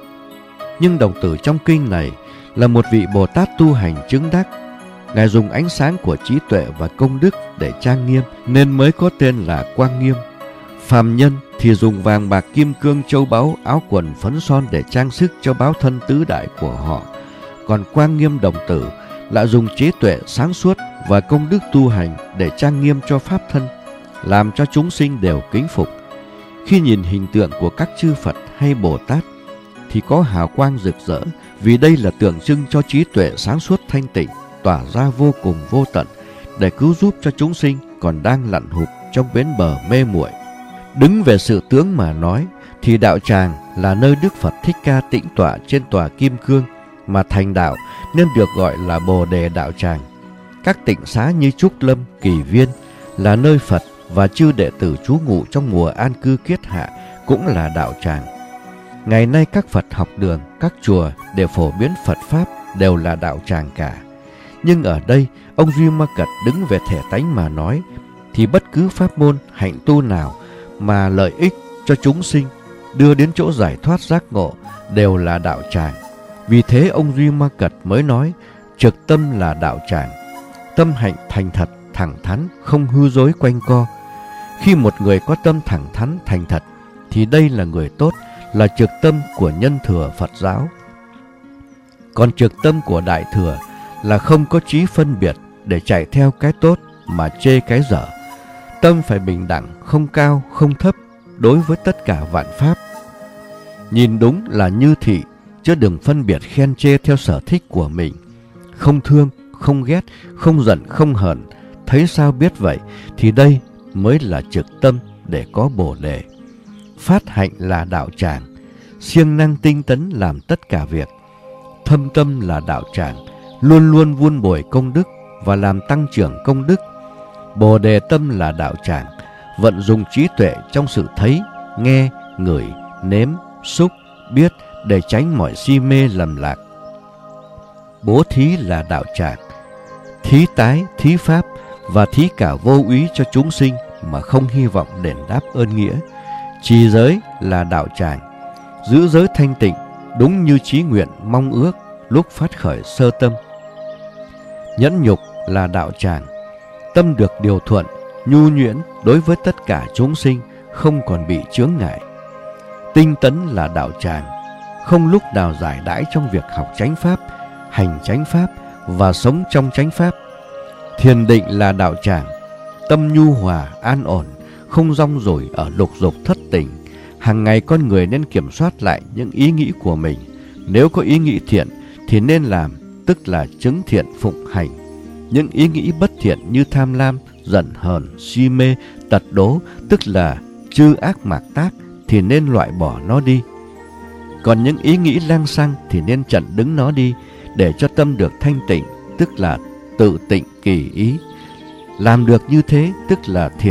Speaker 1: Nhưng đồng tử trong kinh này là một vị Bồ Tát tu hành chứng đắc. Ngài dùng ánh sáng của trí tuệ và công đức để trang nghiêm nên mới có tên là Quang Nghiêm. Phàm nhân thì dùng vàng bạc kim cương châu báu, áo quần phấn son để trang sức cho báo thân tứ đại của họ. Còn Quang Nghiêm đồng tử lại dùng trí tuệ sáng suốt và công đức tu hành để trang nghiêm cho pháp thân, làm cho chúng sinh đều kính phục. Khi nhìn hình tượng của các chư Phật hay Bồ Tát thì có hào quang rực rỡ, vì đây là tượng trưng cho trí tuệ sáng suốt thanh tịnh tỏa ra vô cùng vô tận để cứu giúp cho chúng sinh còn đang lặn hụp trong bến bờ mê muội. Đứng về sự tướng mà nói thì đạo tràng là nơi Đức Phật Thích Ca tĩnh tọa trên tòa kim cương mà thành đạo, nên được gọi là Bồ Đề đạo tràng. Các tịnh xá như Trúc Lâm, Kỳ Viên là nơi Phật và chư đệ tử trú ngụ trong mùa an cư kiết hạ cũng là đạo tràng. Ngày nay các Phật học đường, các chùa để phổ biến Phật Pháp đều là đạo tràng cả. Nhưng ở đây, ông Duy Ma Cật đứng về thể tánh mà nói, thì bất cứ pháp môn, hạnh tu nào mà lợi ích cho chúng sinh, đưa đến chỗ giải thoát giác ngộ đều là đạo tràng. Vì thế ông Duy Ma Cật mới nói, trực tâm là đạo tràng. Tâm hạnh thành thật, thẳng thắn, không hư dối quanh co. Khi một người có tâm thẳng thắn, thành thật, thì đây là người tốt, là trực tâm của nhân thừa Phật giáo. Còn trực tâm của đại thừa là không có trí phân biệt để chạy theo cái tốt mà chê cái dở. Tâm phải bình đẳng, không cao, không thấp đối với tất cả vạn pháp. Nhìn đúng là như thị, chứ đừng phân biệt khen chê theo sở thích của mình. Không thương, không ghét, không giận, không hờn, thấy sao biết vậy, thì đây mới là trực tâm để có Bồ Đề. Phát hạnh là đạo tràng, siêng năng tinh tấn làm tất cả việc. Thâm tâm là đạo tràng, luôn luôn vun bồi công đức và làm tăng trưởng công đức. Bồ Đề tâm là đạo tràng, vận dụng trí tuệ trong sự thấy, nghe, ngửi, nếm, xúc, biết để tránh mọi si mê lầm lạc. Bố thí là đạo tràng, thí tái, thí pháp và thí cả vô úy cho chúng sinh mà không hy vọng đền đáp ơn nghĩa. Trì giới là đạo tràng, giữ giới thanh tịnh đúng như chí nguyện mong ước lúc phát khởi sơ tâm. Nhẫn nhục là đạo tràng, tâm được điều thuận, nhu nhuyễn đối với tất cả chúng sinh, không còn bị chướng ngại. Tinh tấn là đạo tràng, không lúc nào giải đãi trong việc học chánh pháp, hành chánh pháp và sống trong chánh pháp. Thiền định là đạo tràng, tâm nhu hòa, an ổn, không rong ruổi ở lục dục thất tình. Hàng ngày con người nên kiểm soát lại những ý nghĩ của mình. Nếu có ý nghĩ thiện thì nên làm, tức là chứng thiện phụng hành. Những ý nghĩ bất thiện như tham lam, giận hờn, si mê, tật đố, tức là chư ác mạt tác, thì nên loại bỏ nó đi. Còn những ý nghĩ lang xăng thì nên chặn đứng nó đi, để cho tâm được thanh tịnh, tức là tự tịnh kỳ ý. Làm được như thế tức là thiền,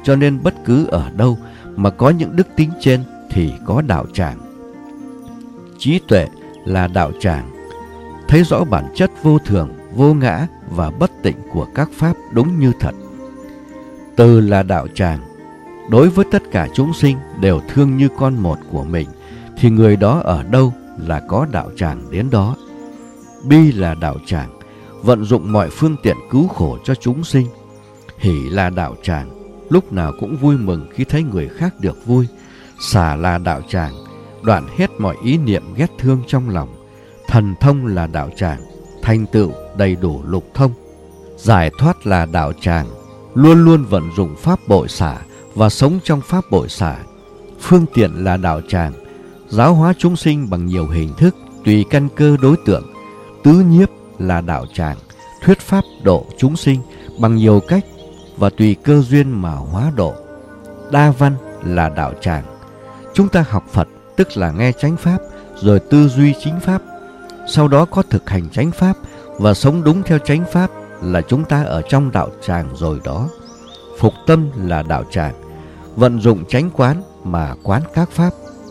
Speaker 1: cho nên bất cứ ở đâu mà có những đức tính trên thì có đạo tràng. Trí tuệ là đạo tràng, thấy rõ bản chất vô thường, vô ngã và bất tịnh của các pháp đúng như thật. Từ là đạo tràng, đối với tất cả chúng sinh đều thương như con một của mình, thì người đó ở đâu là có đạo tràng đến đó. Bi là đạo tràng, vận dụng mọi phương tiện cứu khổ cho chúng sinh. Hỷ là đạo tràng, lúc nào cũng vui mừng khi thấy người khác được vui. Xả là đạo tràng, đoạn hết mọi ý niệm ghét thương trong lòng. Thần thông là đạo tràng, thành tựu đầy đủ lục thông. Giải thoát là đạo tràng, luôn luôn vận dụng pháp bội xả và sống trong pháp bội xả. Phương tiện là đạo tràng, giáo hóa chúng sinh bằng nhiều hình thức tùy căn cơ đối tượng. Tứ nhiếp là đạo tràng, thuyết pháp độ chúng sinh bằng nhiều cách và tùy cơ duyên mà hóa độ. Đa văn là đạo tràng, chúng ta học Phật tức là nghe chánh pháp rồi tư duy chính pháp, sau đó có thực hành chánh pháp và sống đúng theo chánh pháp là chúng ta ở trong đạo tràng rồi đó. Phục tâm là đạo tràng, vận dụng chánh quán mà quán các pháp.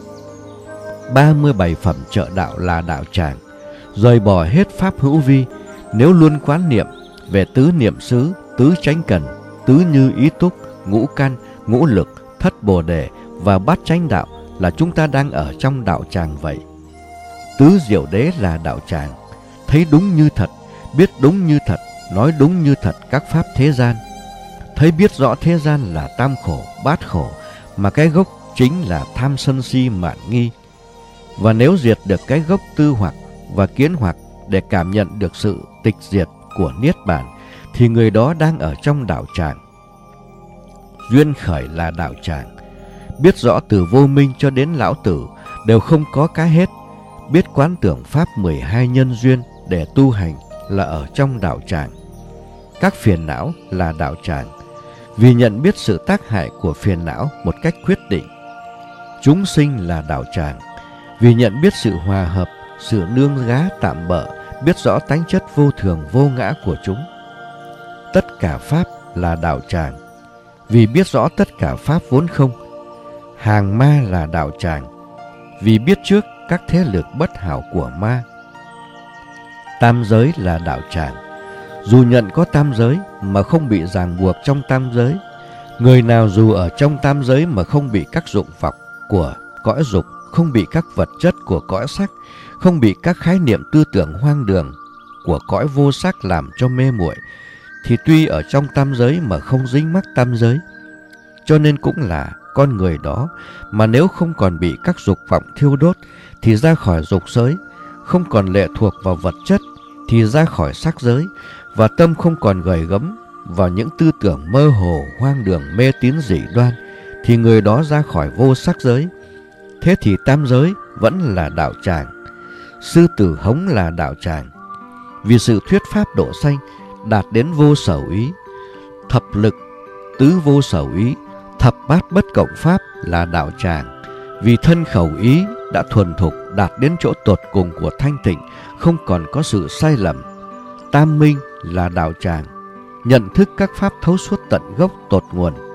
Speaker 1: 37 phẩm trợ đạo là đạo tràng, rời bỏ hết pháp hữu vi. Nếu luôn quán niệm về tứ niệm xứ, tứ chánh cần, tứ như ý túc, ngũ căn, ngũ lực, thất bồ đề và bát chánh đạo là chúng ta đang ở trong đạo tràng vậy. Tứ diệu đế là đạo tràng, thấy đúng như thật, biết đúng như thật, nói đúng như thật các pháp thế gian. Thấy biết rõ thế gian là tam khổ, bát khổ, mà cái gốc chính là tham sân si mạn nghi. Và nếu diệt được cái gốc tư hoặc và kiến hoặc để cảm nhận được sự tịch diệt của Niết Bàn, thì người đó đang ở trong đạo tràng. Duyên khởi là đạo tràng, biết rõ từ vô minh cho đến lão tử đều không có cái hết. Biết quán tưởng pháp 12 nhân duyên để tu hành là ở trong đạo tràng. Các phiền não là đạo tràng, vì nhận biết sự tác hại của phiền não một cách quyết định. Chúng sinh là đạo tràng, vì nhận biết sự hòa hợp, sự nương gá tạm bợ, biết rõ tánh chất vô thường vô ngã của chúng. Tất cả pháp là đạo tràng, vì biết rõ tất cả pháp vốn không. Hàng ma là đạo tràng, vì biết trước các thế lực bất hảo của ma. Tam giới là đạo tràng, dù nhận có tam giới mà không bị ràng buộc trong tam giới. Người nào dù ở trong tam giới mà không bị các dụng vọng của cõi dục, không bị các vật chất của cõi sắc, không bị các khái niệm tư tưởng hoang đường của cõi vô sắc làm cho mê muội, thì tuy ở trong tam giới mà không dính mắc tam giới. Cho nên cũng là con người đó mà nếu không còn bị các dục vọng thiêu đốt thì ra khỏi dục giới, không còn lệ thuộc vào vật chất thì ra khỏi sắc giới, và tâm không còn gầy gấm vào những tư tưởng mơ hồ hoang đường mê tín dị đoan thì người đó ra khỏi vô sắc giới. Thế thì tam giới vẫn là đạo tràng. Sư tử hống là đạo tràng, vì sự thuyết pháp độ sanh đạt đến vô sở ý. Thập lực, tứ vô sở ý, thập bát bất cộng pháp là đạo tràng, vì thân khẩu ý đã thuần thục đạt đến chỗ tột cùng của thanh tịnh, không còn có sự sai lầm. Tam minh là đạo tràng, nhận thức các pháp thấu suốt tận gốc tột nguồn.